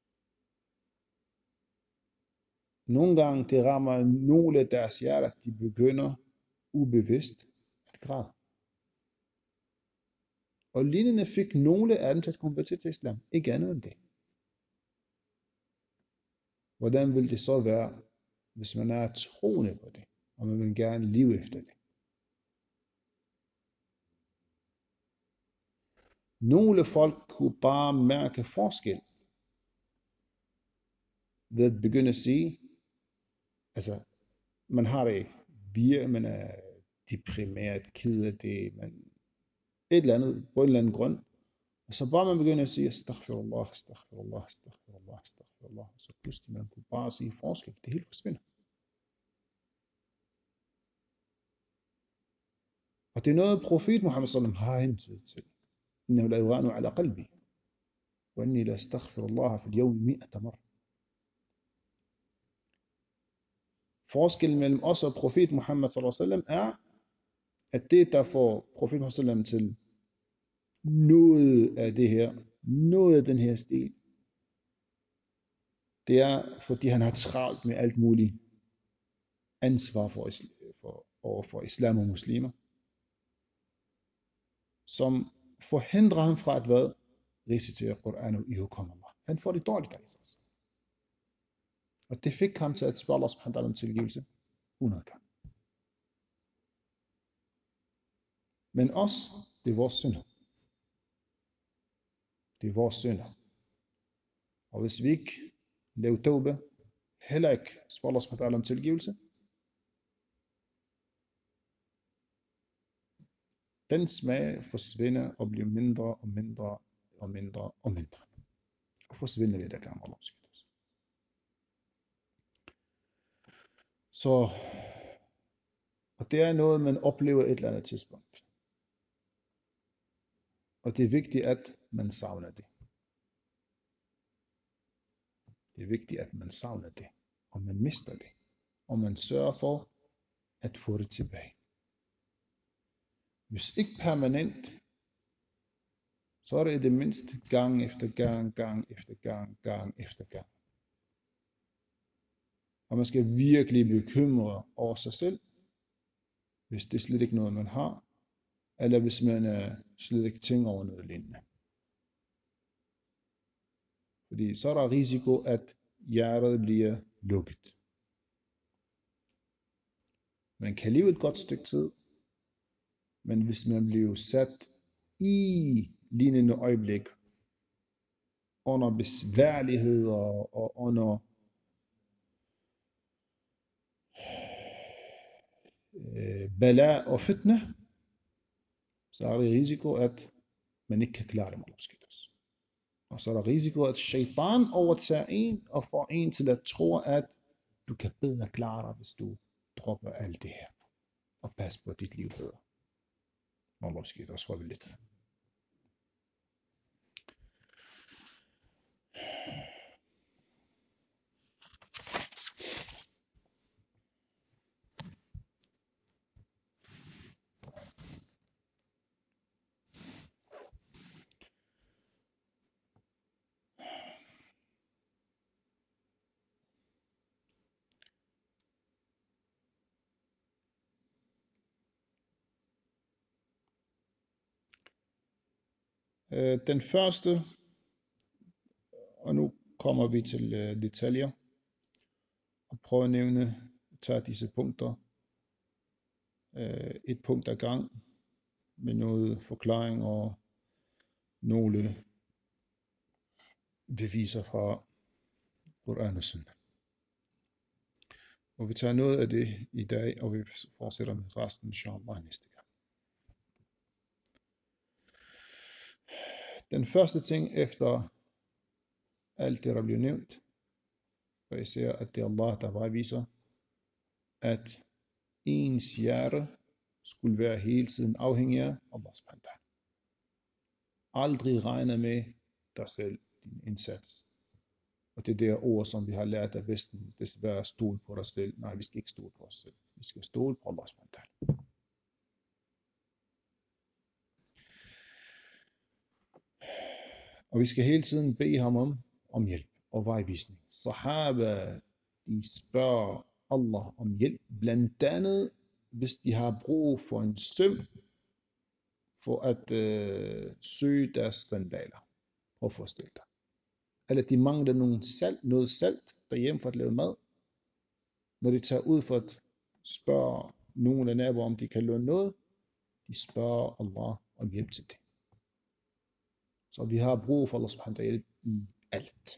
Nogle gange det rammer nogle af deres hjerter, at de begynder ubevidst at græde. Og lignende fik nogle af dem til at konvertere til islam. Ikke andet end det. Hvordan vil det så være, hvis man er troende på det, og man vil gerne leve efter det? Nogle folk kunne bare mærke forskel ved at begynde at sige, altså man har det vir, man er deprimeret, ked af det, man et eller andet, på en eller anden grund, og så bare man begynder at sige, astaghfirullah, astaghfirullah, astaghfirullah, astaghfirullah, så pludselig man kunne bare sige forskel, det hele forsvinder. Og det er noget, profet Muhammad sallam har hentydet til. إنه لا يغان على قلبي وإني لا أستغفر الله في اليوم مئة مرة. Forskellen mellem os og profet Muhammad sallallahu alaihi wasallam er, at det der får profet Muhammad sallallahu alaihi wasallam til noget af det her, noget af den her stil, det er, fordi han har travlt med alt muligt ansvar for, for, over for islam og muslimer, som forhindrer ham fra at hvad? Recitere Koran i hukum Allah. Han får det dårligt altså. Og det fik ham til at spørge Allah subhanahu wa ta'ala om tilgivelse hundrede gange. Men os, det er vores synder. Det er vores synder. Og hvis vi ikke laver tawbah, heller ikke spørger Allah subhanahu wa ta'ala om tilgivelse, den smag forsvinder og bliver mindre og mindre og mindre og mindre. Og forsvinder det, der kan Allah beskytte os. Så, og det er noget, man oplever et eller andet tidspunkt. Og det er vigtigt, at man savner det. Det er vigtigt, at man savner det. Og man mister det. Og man sørger for at få det tilbage. Hvis ikke permanent, så er det det mindste gang efter gang, gang efter gang, gang efter gang. Og man skal virkelig bekymre over sig selv, hvis det er slet ikke noget, man har, eller hvis man uh, slet ikke tænker over noget lignende. Fordi så er der risiko, at hjertet bliver lukket. Man kan leve et godt stykke tid, men hvis man bliver sat i lignende øjeblik, under besværligheder og under øh, bala og fitne, så er der risiko, at man ikke kan klare det med Og så er der risiko, at shaitan overtager en og får en til at tro, at du kan bedre klare dig, hvis du dropper alt det her, og passer på dit liv bedre. Allah skal også få lidt. Den første, og nu kommer vi til detaljer, og prøve at nævne, tage disse punkter, et punkt ad gang, med noget forklaring og nogle beviser fra Koran og Sunna. Og vi tager noget af det i dag, og vi fortsætter med resten, inshallah, næste gang. Den første ting efter alt det, der bliver nævnt, og især at det er Allah, der vejviser, at ens hjerte skulle være hele tiden afhængig af Allah subhanahu wa ta'ala. Aldrig regne med dig selv, din indsats. Og det der ord, som vi har lært af Vesten, det skal være stole på dig selv. Nej, vi skal ikke stole på os selv. Vi skal stole på Allah subhanahu wa ta'ala. Og vi skal hele tiden bede ham om, om hjælp og vejvisning. Sahaba, de spørger Allah om hjælp, blandt andet hvis de har brug for en søm, for at øh, søge deres sandaler. Prøv at forestille dig. Eller de mangler nogle salt, noget salt derhjemme for at lave mad. Når de tager ud for at spørge nogle af naboer, om de kan låne noget, de spørger Allah om hjælp til det. Så vi har brug for Allah subhanahu wa ta'ala i alt.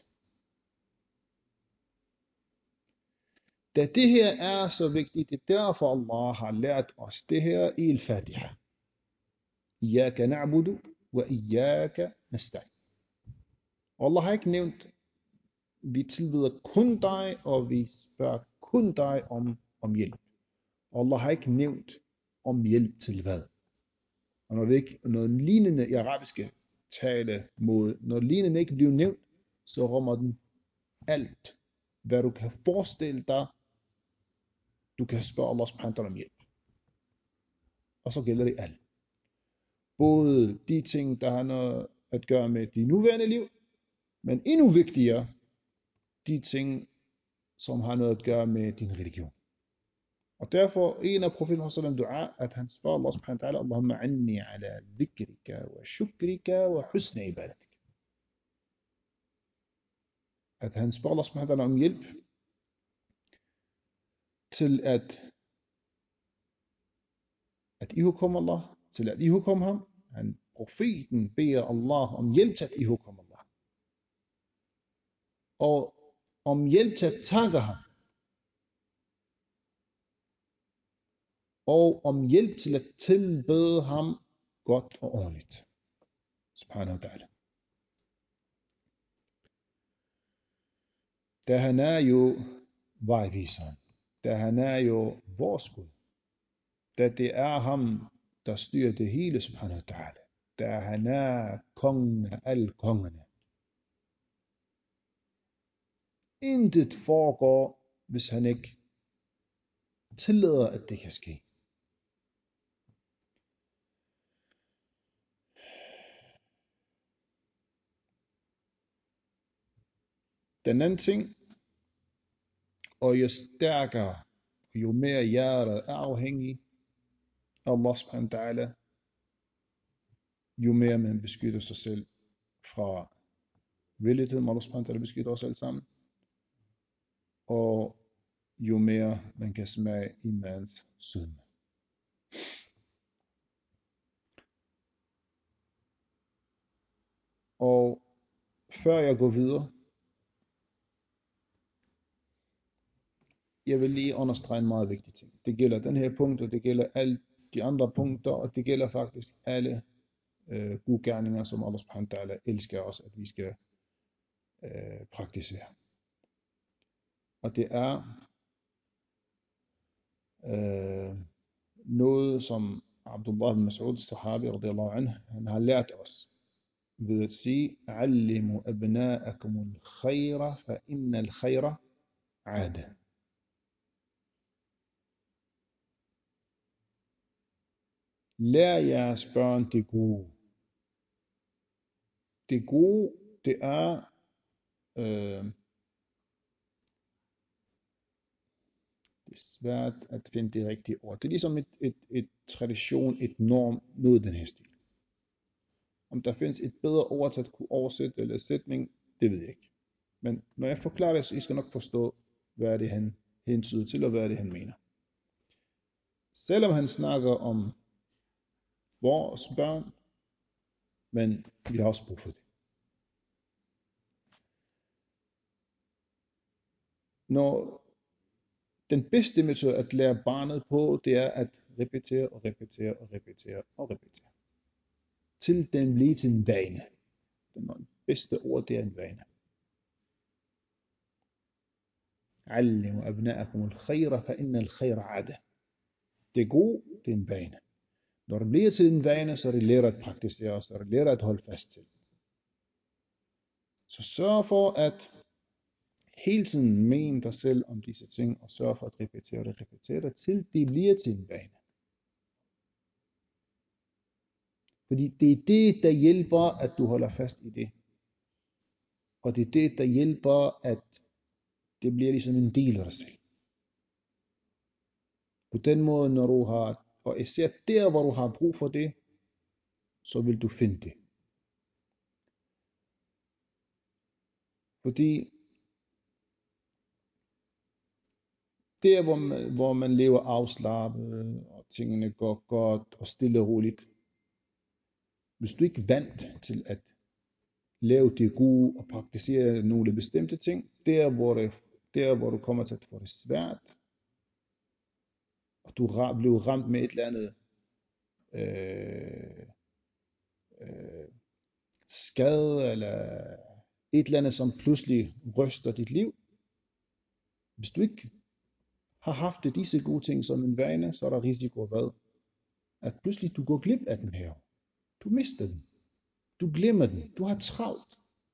Da det her er så vigtigt, det er derfor Allah har lært os det her i al-Fatiha. Iyaka na'budu wa iyaka nasta'in. Allah har ikke nævnt, vi tilbeder kun dig, og vi spørger kun dig om, om hjælp. Allah har ikke nævnt om hjælp til hvad. Og når det ikke, når lignende i arabiske tale mod, når lignende ikke bliver nævnt, så rummer den alt, hvad du kan forestille dig, du kan spørge Allah subhanahu wa ta'ala om hjælp. Og så gælder det alt. Både de ting, der har noget at gøre med dit nuværende liv, men endnu vigtigere, de ting, som har noget at gøre med din religion. Og derfor en af profeten sallallahu dua, at han spørger Allah subhanahu wa ta'ala, Allahumma anni ala dhikrika wa shukrika wa husni ibadatik. At han spørger Allah subhanahu wa ta'ala om hjælp til at at ihåkomme Allah, til at ihåkomme ham. Han, profeten beder Allah om hjælp til at ihåkomme Allah. Og om hjælp til at takke ham. Og om hjælp til at tilbede ham godt og ordentligt. Subhanahu wa ta'ala. Da han er jo vejviseren. Da han er jo vores Gud. Da det er ham, der styrer det hele, subhanahu wa ta'ala. Da han er kongen af alle kongerne. Intet foregår, hvis han ikke tillader, at det kan ske. Den anden ting, og jo stærkere, jo mere hjertet er afhængig af Allah subhanahu wa ta'ala, jo mere man beskytter sig selv fra villighed, Allah subhanahu wa ta'ala beskytter os alle sammen, og jo mere man kan smage imans sødme. Og før jeg går videre, jeg vil lige understrege en meget vigtig ting. Det gælder den her punkt, og det gælder alle de andre punkter, og det gælder faktisk alle øh, gode gerninger, som Allah subhanahu wa ta'ala elsker os, at vi skal øh, praktisere. Og det er, øh, noget, som Abdullah ibn Mas'ud, sahabi radiyallahu anhu, han har lært os ved at sige, Allimu abna'akum al-khayra, fa inna al-khayra ada. Lær jeres børn det gode. Det gode, det er øh, det er svært at finde det rigtige ord. Det er ligesom et, et, et tradition, et norm, noget den her stil. Om der findes et bedre ord til at kunne oversætte eller sætning, det ved jeg ikke. Men når jeg forklarer det, så I skal nok forstå, hvad er det han hensyder til, og hvad er det han mener. Selvom han snakker om vores børn, men vi har også brug for det. Når den bedste metode at lære barnet på, det er at repetere og repetere og repetere og repetere. Til den bliver til en vane. Den bedste ord, det er en vane. Allimu abna'akum al-khayra, fa inna al-khayra ada. Det er god, det er en vane. Når det bliver til en vane, så er det let at praktisere, så er det let at holde fast til. Så sørg for at hele tiden mene dig selv om disse ting, og sørg for at repetere det, repetere det, til det bliver til en vane. Fordi det er det, der hjælper, at du holder fast i det. Og det er det, der hjælper, at det bliver ligesom en del af dig selv. På den måde, når du har, og især der, hvor du har brug for det, så vil du finde det. Fordi der, hvor man, hvor man lever afslappet, og tingene går godt og stille og roligt, hvis du ikke er vant til at lave det gode og praktisere nogle bestemte ting, der hvor, det, der hvor du kommer til at få det svært, og du bliver ramt med et eller andet øh, øh, skade, eller et eller andet, som pludselig ryster dit liv. Hvis du ikke har haft disse gode ting som en vane, så er der risiko hvad? At pludselig du går glip af den her. Du mister den. Du glemmer den. Du har travlt.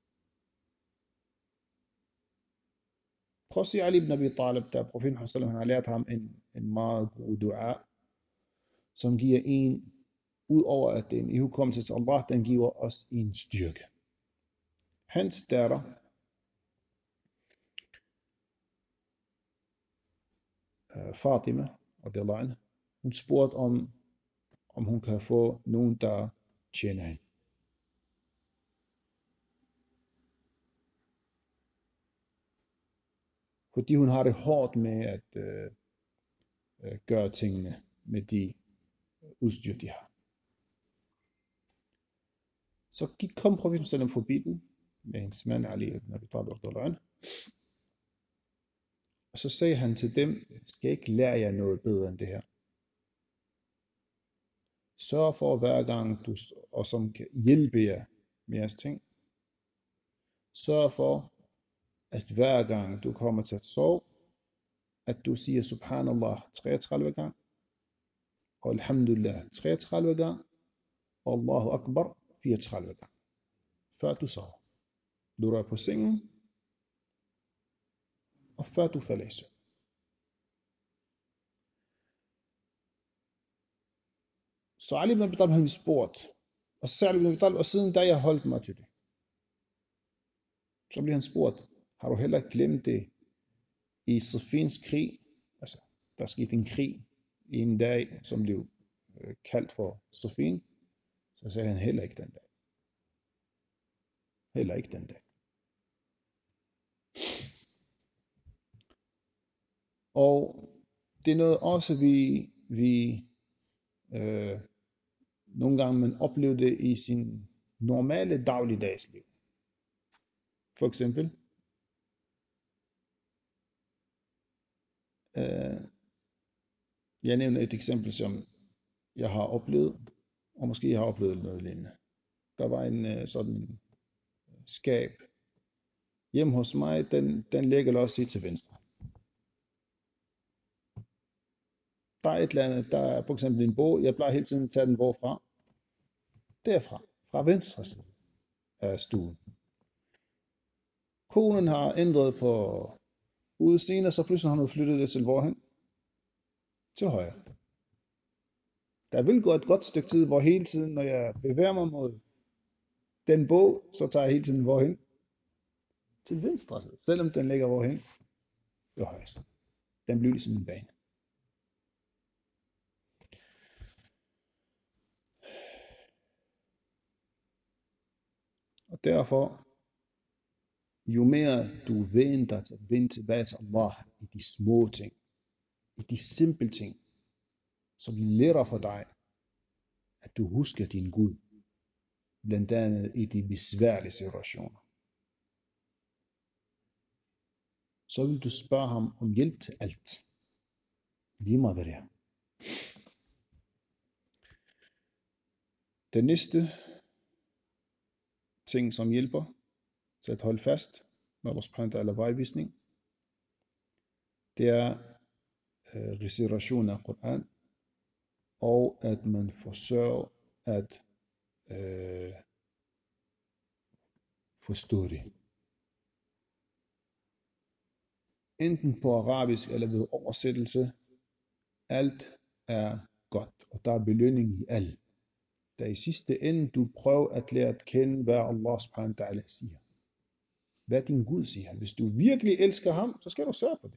Prøv at se Ali ibn Abi Talib, der profeten han har lært ham en, en meget god dua, som giver en, ud over at den i hukommelse til Allah, den giver os en styrke. Hans datter, Fatima, hun spurgte om, om hun kan få nogen, der tjener hende. Fordi hun har det hårdt med at øh, gøre tingene med de udstyr, de har. Så gik kom profeten sallam forbi den med hendes mand Ali ibn Abi Talib. Og så sagde han til dem, skal jeg ikke lære jer noget bedre end det her? Sørg for hver gang du, og som kan hjælpe jer med jeres ting, sørg for, at hver gang du kommer til at sove, at du siger subhanallah treogtredive gange, og alhamdulillah treogtredive gange, og Allahu Akbar fireogtredive gange, før du sover. Du rører på sengen, og før du falder i søvn. Så Ali ibn Abi Talib har spurgt, og så Ali ibn Abi Talib, og siden da jeg holdt mig til det. Så bliver han spurgt, har du heller glemt det i Siffins krig? Altså, der skete en krig i en dag, som blev øh, kaldt for Siffin. Så sagde han heller ikke den dag. Heller ikke den dag. Og det er noget også, vi, vi øh, nogle gange man oplever det i sin normale dagligdagsliv. For eksempel, øh, jeg nævner et eksempel, som jeg har oplevet, og måske jeg har oplevet noget lignende. Der var en øh, sådan skab hjemme hos mig, den, den ligger også lige til venstre. Der er et eller andet, der er for eksempel en bog, jeg plejer hele tiden at tage den hvorfra? Derfra, fra venstre side af stuen. Konen har ændret på udseendet, og så pludselig har hun flyttet det til hvorhen? Til højre. Der vil gå et godt stykke tid, hvor hele tiden, når jeg bevæger mig mod den bog, så tager jeg hele tiden hvorhen? Til venstre side, selvom den ligger hvorhen? Til højre side. Den bliver ligesom en bane. Og derfor, jo mere du vender dig til at vende tilbage til Allah i de små ting, i de simple ting, som letter for dig, at du husker din Gud, blandt andet i de besværlige situationer, så vil du spørge ham om hjælp til alt. Lige meget hvad det er. Den næste ting, som hjælper til at holde fast med Allah subhanahu wa ta'ala vejvisning, det er øh, recitation af Koran, og at man forsøger at øh, forstå det. Enten på arabisk eller ved oversættelse, alt er godt, og der er belønning i alt. Der i sidste ende, du prøver at lære at kende, hvad Allah subhanahu wa ta'ala siger. Hvad din Gud siger. Hvis du virkelig elsker ham, så skal du sørge på det.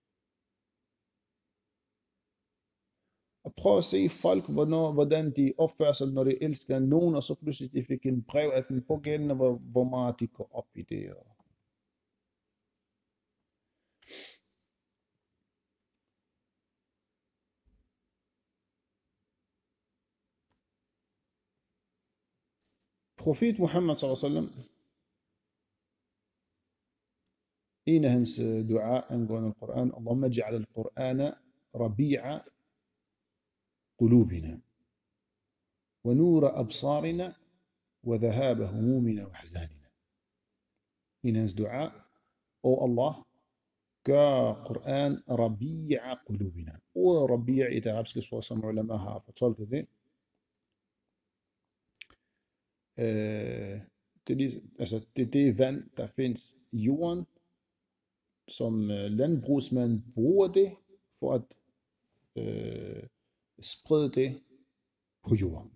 Og prøv at se folk, hvornår, hvordan de opfører sig, når de elsker nogen, og så pludselig de fik en brev af den pågældende, hvor, hvor meget de går op i det. Og Profet Muhammad sallallahu alaihi wasallam, en af hans dua angående Koran, Allahumma ja'al al-Qur'ana rabi'a qulubina, wa nura absarina, wa dhahaba humumina wa ahzanina. En af hans dua, O Allah, gør Koran rabi'a qulubina. Ordet rabi'a i det arabiske sprog, som ulama har fortolket det, øh, det, er, altså, det er det vand, der findes i jorden, som landbrugsmand bruger det for at øh, sprede det på jorden.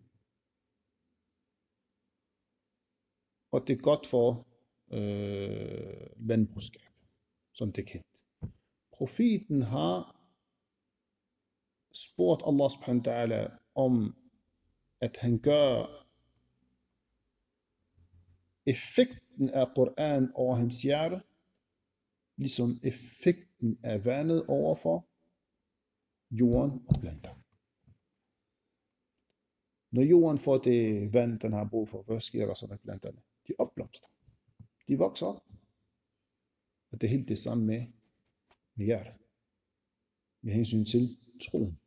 Og det er godt for øh, landbrugskab, som det er kendt. Profeten har spurgt Allah subhanahu wa ta'ala om, at han gør effekten af Koran over hans hjerte, ligesom effekten af vandet overfor jorden og planter. Når jorden får det vand, den har brug for, hvad sker der så med planterne? De opblomstrer. De vokser op. Og det er helt det samme med, med hjertet. Med hensyn til troen.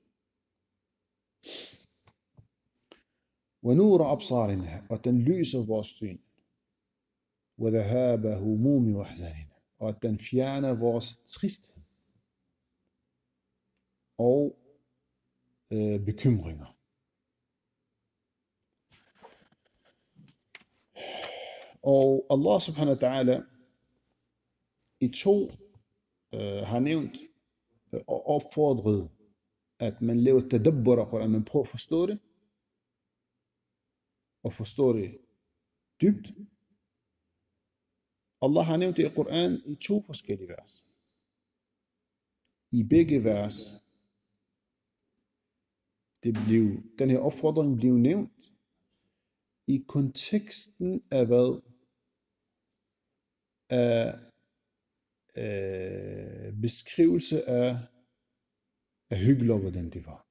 وَنُورَ أَبْصَارِنَا, og den lyser vores syn. وَذَهَابَ هُمُومِ وَأَحْزَانِنَا, og at den fjerner vores tristhed og øh, bekymringer. Og Allah subhanahu wa ta'ala i to øh, har nævnt øh, og opfordret, at man laver tadabbur af Koran, man prøver at forstå det, og forstå det dybt. Allah har nævnt det i Koran i to forskellige vers. I begge vers, det blev, den her opfordring blev nævnt i konteksten af hvad? Af øh, beskrivelse af, af hyggeligere, hvordan det var.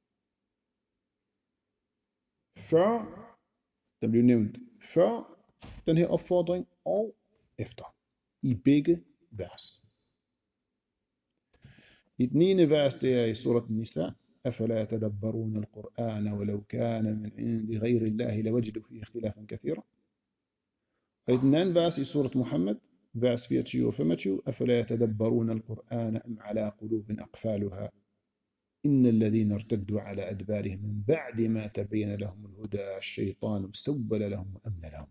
Før, den blev nævnt før den her opfordring og efter. I begge vers. I den ene vers, det er i surat Nisa, أفلا يتدبرون القرآن ولو كان من عند غير الله لوجدوا فيه اختلافا كثيرا. Og i den anden vers i surat Muhammad, vers fireogtyve og femogtyve, أفلا يتدبرون القرآن أم على قلوب أقفالها. إن الذين ارتدوا على أدبارهم من بعد ما تبين لهم الهدى الشيطان سول لهم وأمن لهم.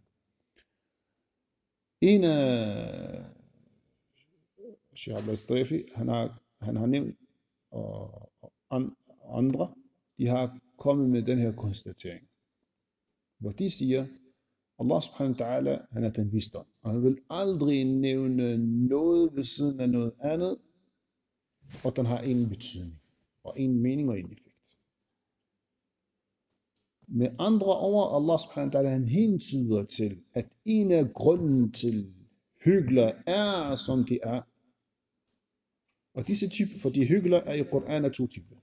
En af Sheikh al-Straifi, han har, han har nævnt, og, og andre, de har kommet med den her konstatering, hvor de siger, Allah subhanahu wa ta'ala, han er den visdom, og han vil aldrig nævne noget ved siden af noget andet, og den har ingen betydning, og ingen mening og ingen effekt. Med andre ord, Allah subhanahu wa ta'ala, han hentyder til, at en af grunden til hygler er, som de er. Og disse typer, for de hygler er i Koran er to typer.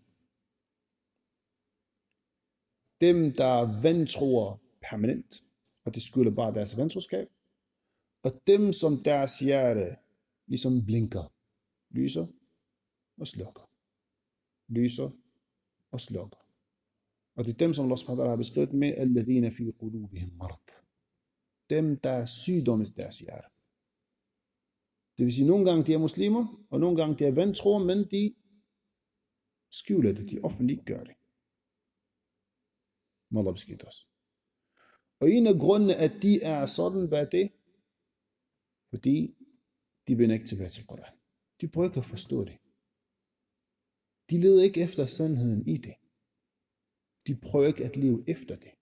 Dem, der vantroer permanent, og det skylder bare deres vantroskab, og dem, som deres hjerte ligesom blinker, lyser og slukker, lyser og slukker. Og det er dem, som Allah subhanahu wa ta'ala har beskrevet med, alladhina fi qulubihim marad. Dem, der er sygdom i deres hjerte. Det vil sige, nogle gange de er muslimer, og nogle gange de er vantro, men de skjuler det, de offentliggør det. Må Allah beskytte os. Og en af grundene, at de er sådan, hvad er det? Fordi de vender ikke tilbage til Koran. De prøver ikke at forstå det. De leder ikke efter sandheden i det. De prøver ikke at leve efter det.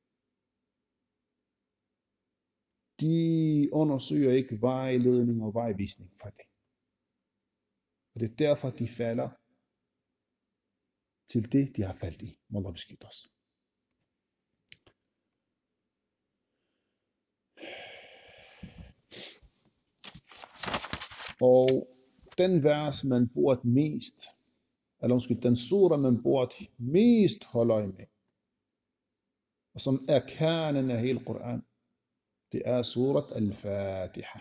De undersøger ikke vejledning og vejvisning fra det. Og det er derfor, de falder til det, de har faldt i. Må Allah beskytte os. Og den vers, man burde mest, eller undskyld, den sura, man burde mest holde øje med, og som er kernen af hele Koran, det er surat al-Fatiha.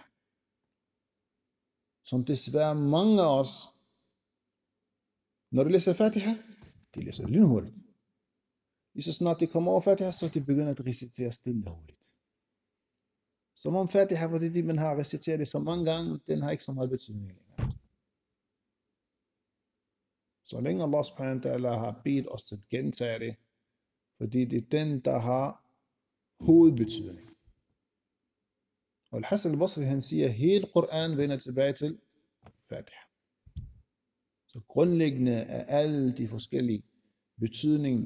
Som desværre mange af os, når de læser Fatiha, de læser det lynhurtigt. Lige så snart de kommer over Fatiha, så de begynder at recitere stille og roligt. Som om Fatiha, fordi de, man har reciteret det så mange gange, den har ikke så meget betydning længere. Så længe Allah subhanahu wa ta'ala har bedt os til at gentage det, fordi det er den, der har hovedbetydning. Og Al-Hassan al-Basri, han siger, at hele Koran vender tilbage til Fatiha. Så grundlæggende er alle de forskellige betydninger,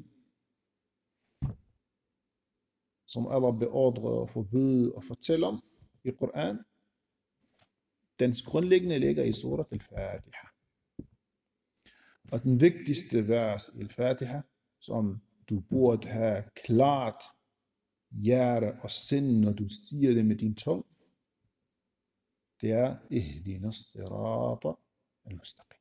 som Allah beordrer og forbyder og fortæller om i Koran, dens grundlæggende ligger i surat al-Fatiha. Og den vigtigste vers i al-Fatiha, som du burde have klart hjerte og sind, når du siger det med din tung, det er ihdina sirata al-mustaqim.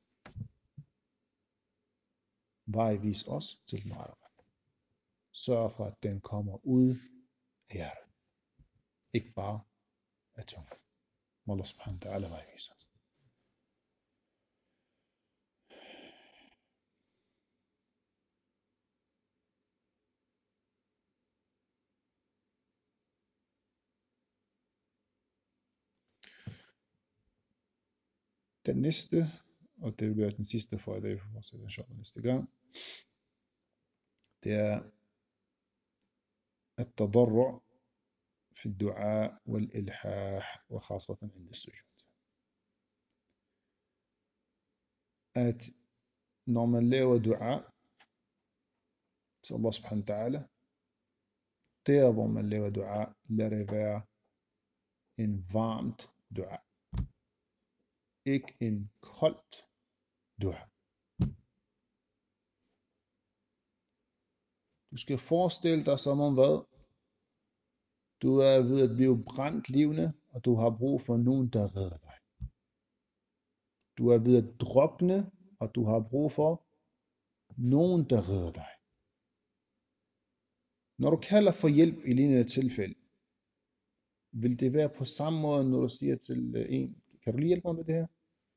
Vejvis os til den rette. Sørg for, at den kommer ud af hjertet. Ikke bare af tungen. Må Allah subhanahu wa ta'ala vejvis os. Den næste, og det bliver den sidste for i dag, for vores inshallah næste gang, det er التضرع في الدعاء والإلحاح وخاصة عند السجود. At når man laver dua til Allah subhanahu wa ta'ala, der hvor man laver dua, lad det være en varmt dua. Ikke en koldt dua. Du skal forestille dig som om hvad? Du er ved at blive brændt levende, og du har brug for nogen, der redder dig. Du er ved at drukne, og du har brug for nogen, der redder dig. Når du kalder for hjælp i lignende tilfælde, vil det være på samme måde, når du siger til en, kan du lige hjælpe mig med det her?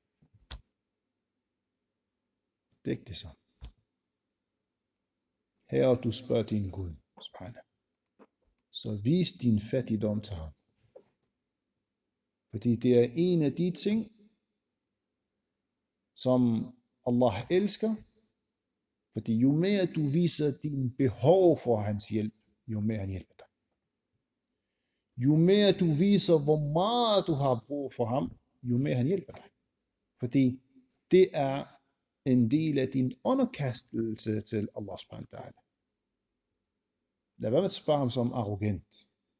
Det er ikke det samme. Her du spørger din Gud, subhanahu, så vis din fattigdom til ham. Fordi det er en af de ting, som Allah elsker, Fordi jo mere du viser din behov for hans hjælp, jo mere han hjælper dig. Jo mere du viser, hvor meget du har brug for ham, jo mere han hjælper dig. Fordi det er en del af din underkastelse til Allah subhanahu wa ta'ala. Lad være med at spørge ham som arrogant.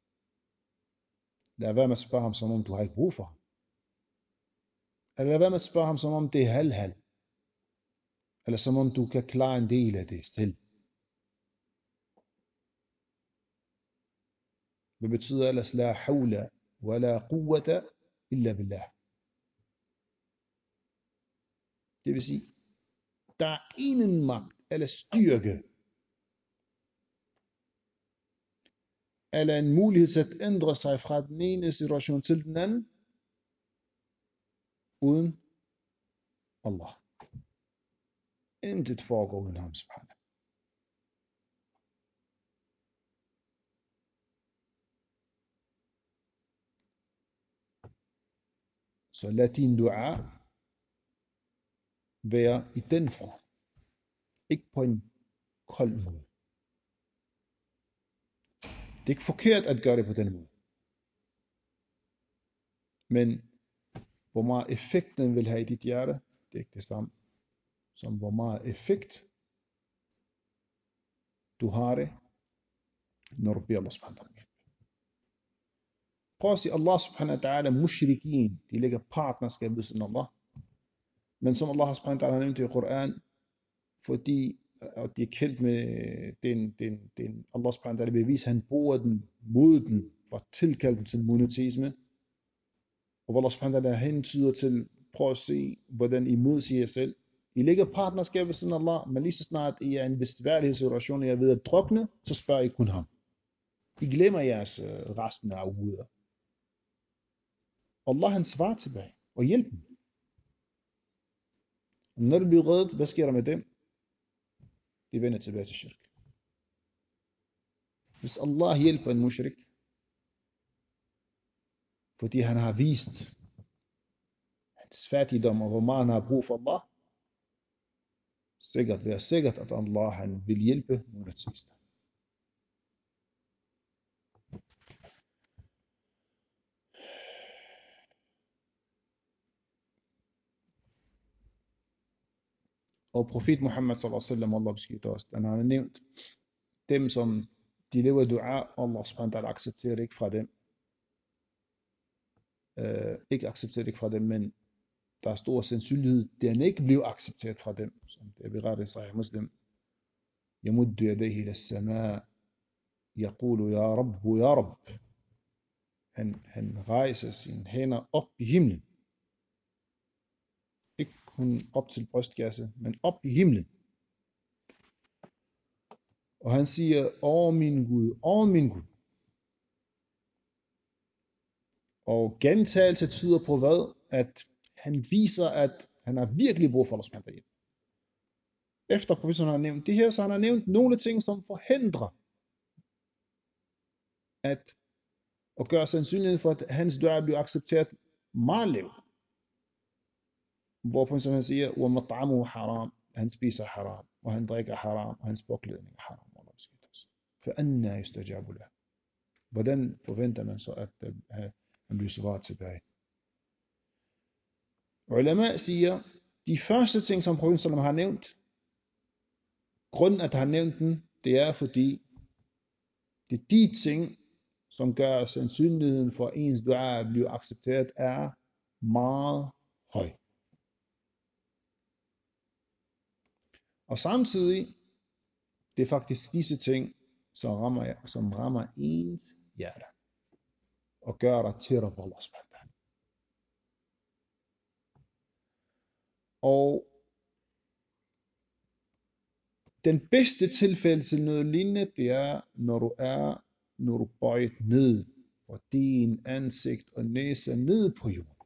Lad være med at spørge ham som om du har ikke brug for ham. Eller lad være med at spørge ham som om det er halv-halv. Eller som om du kan klare en del af det selv. Det betyder ellers la hawla wa la quwwata illa billah. Det vil sige, der er ingen magt eller styrke eller en mulighed til at ændre sig fra den ene situation til den anden uden Allah. Intet foregår uden ham subhanahu. Så lad din dua være i den form. Ikke på en kold måde. Det er ikke forkert at gøre det på den måde. Men hvor meget effekt den vil have i dit hjerte, det er ikke det samme som hvor meget effekt du har det, når du beder Allah subhanahu wa ta'ala. Prøv at sige Allah subhanahu wa ta'ala, mushrikeen, de lægger partnerskab ved siden af Allah. Men som Allah subhanahu wa ta'ala har nævnt i Koran, fordi og de er kendt med den, den, den Allah subhanahu wa ta'ala bevis, han bruger den mod den for at tilkalde dem til monoteisme. Og hvor Allah subhanahu wa ta'ala hentyder til, prøv at se, hvordan I modsiger jer selv. I lægger partnerskab ved siden af Allah, men lige så snart I er i en besværlighedssituation, I er ved at drukne, så spørger I kun ham. I glemmer jeres resten af afguder. Allah han svarer tilbage og hjælper dem. Og når du bliver reddet, hvad sker der med dem? De vender tilbage til shirk. Hvis Allah hjælper en mushrik, fordi han har vist hans fattigdom og hvor meget han har brug for Allah, sikkert, det er sikkert, at Allah han vil hjælpe monoteister. Og profet Muhammad sallallahu alaihi wasallam, Allah beskytter os, han har nævnt dem, som de lever dua, Allah subhanahu wa ta'ala accepterer ikke fra dem. Uh, ikke accepterer ikke fra dem, men der er stor sandsynlighed, at han ikke bliver accepteret fra dem, som det er berettet i Sahih Muslim. Yamuddu yadayhi ila as-samaa, yaqulu ya Rabb, ya Rabb. Han, han rejser sine hænder op i himlen. Ikke kun op til brystkasse, men op i himlen. Og han siger, åh min Gud, åh min Gud. Og gentagelse tyder på hvad? At han viser, at han har virkelig brug for Allah subhanahu wa ta'ala. Efter professoren har nævnt det her, så han har nævnt nogle ting, som forhindrer at og gøre sandsynligheden for, at hans dua bliver accepteret meget lav. Hvor professoren han siger, وَمَطْعَمُهُ haram, han spiser haram, og han drikker haram, og hans påklædning er haram. فَأَنَّا يُسْتَجَابُ لَهُ. Hvordan forventer man så, at han bliver svaret tilbage? Ulama siger, de første ting, som profeten har nævnt, grunden at han har nævnt den, det er fordi, det er de ting, som gør sandsynligheden for ens dua at blive accepteret, er meget høj. Og samtidig, det er faktisk disse ting, som rammer, som rammer ens hjerte, og gør dig til at Allah subhanahu wa ta'ala. Og den bedste tilfælde til noget lignende, det er, når du er, når du bøjet ned, og din ansigt og næse ned på jorden.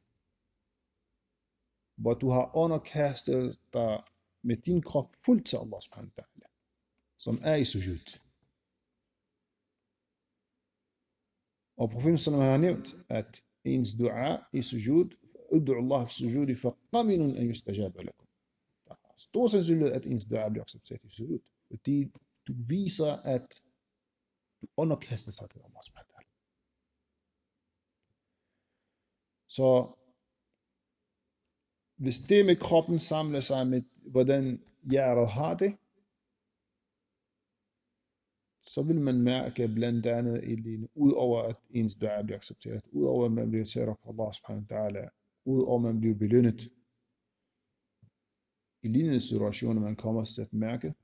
Hvor du har underkastet dig med din krop fuldt til Allah subhanahu wa ta'ala, som er i sujud. Og profeten har nævnt, at ens dua i sujud, ud'u Allah fi sujudi fa qaminun an yustajaba lakum. stor sandsynlighed, at ens dua bliver accepteret i sujud. Fordi du viser, at du underkaster sig til Allah subhanahu wa ta'ala. Så hvis det med kroppen samler sig med, hvordan hjertet har det, så vil man mærke blandt andet i lignende, udover at ens dua bliver accepteret, udover at man bliver tættere på Allah subhanahu wa ta'ala, udover at man bliver belønnet. I lignende situationer, man kommer til at mærke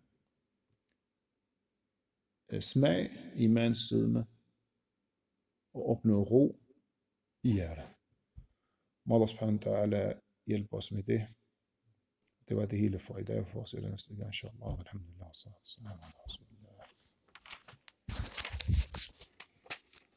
smag i mands sødme og opnå ro i hjertet. Må Allah subhanahu wa ta'ala hjælpe os med det. Det var det hele for i dag. Vi fortsætter næste gang, inshallah. Alhamdulillah.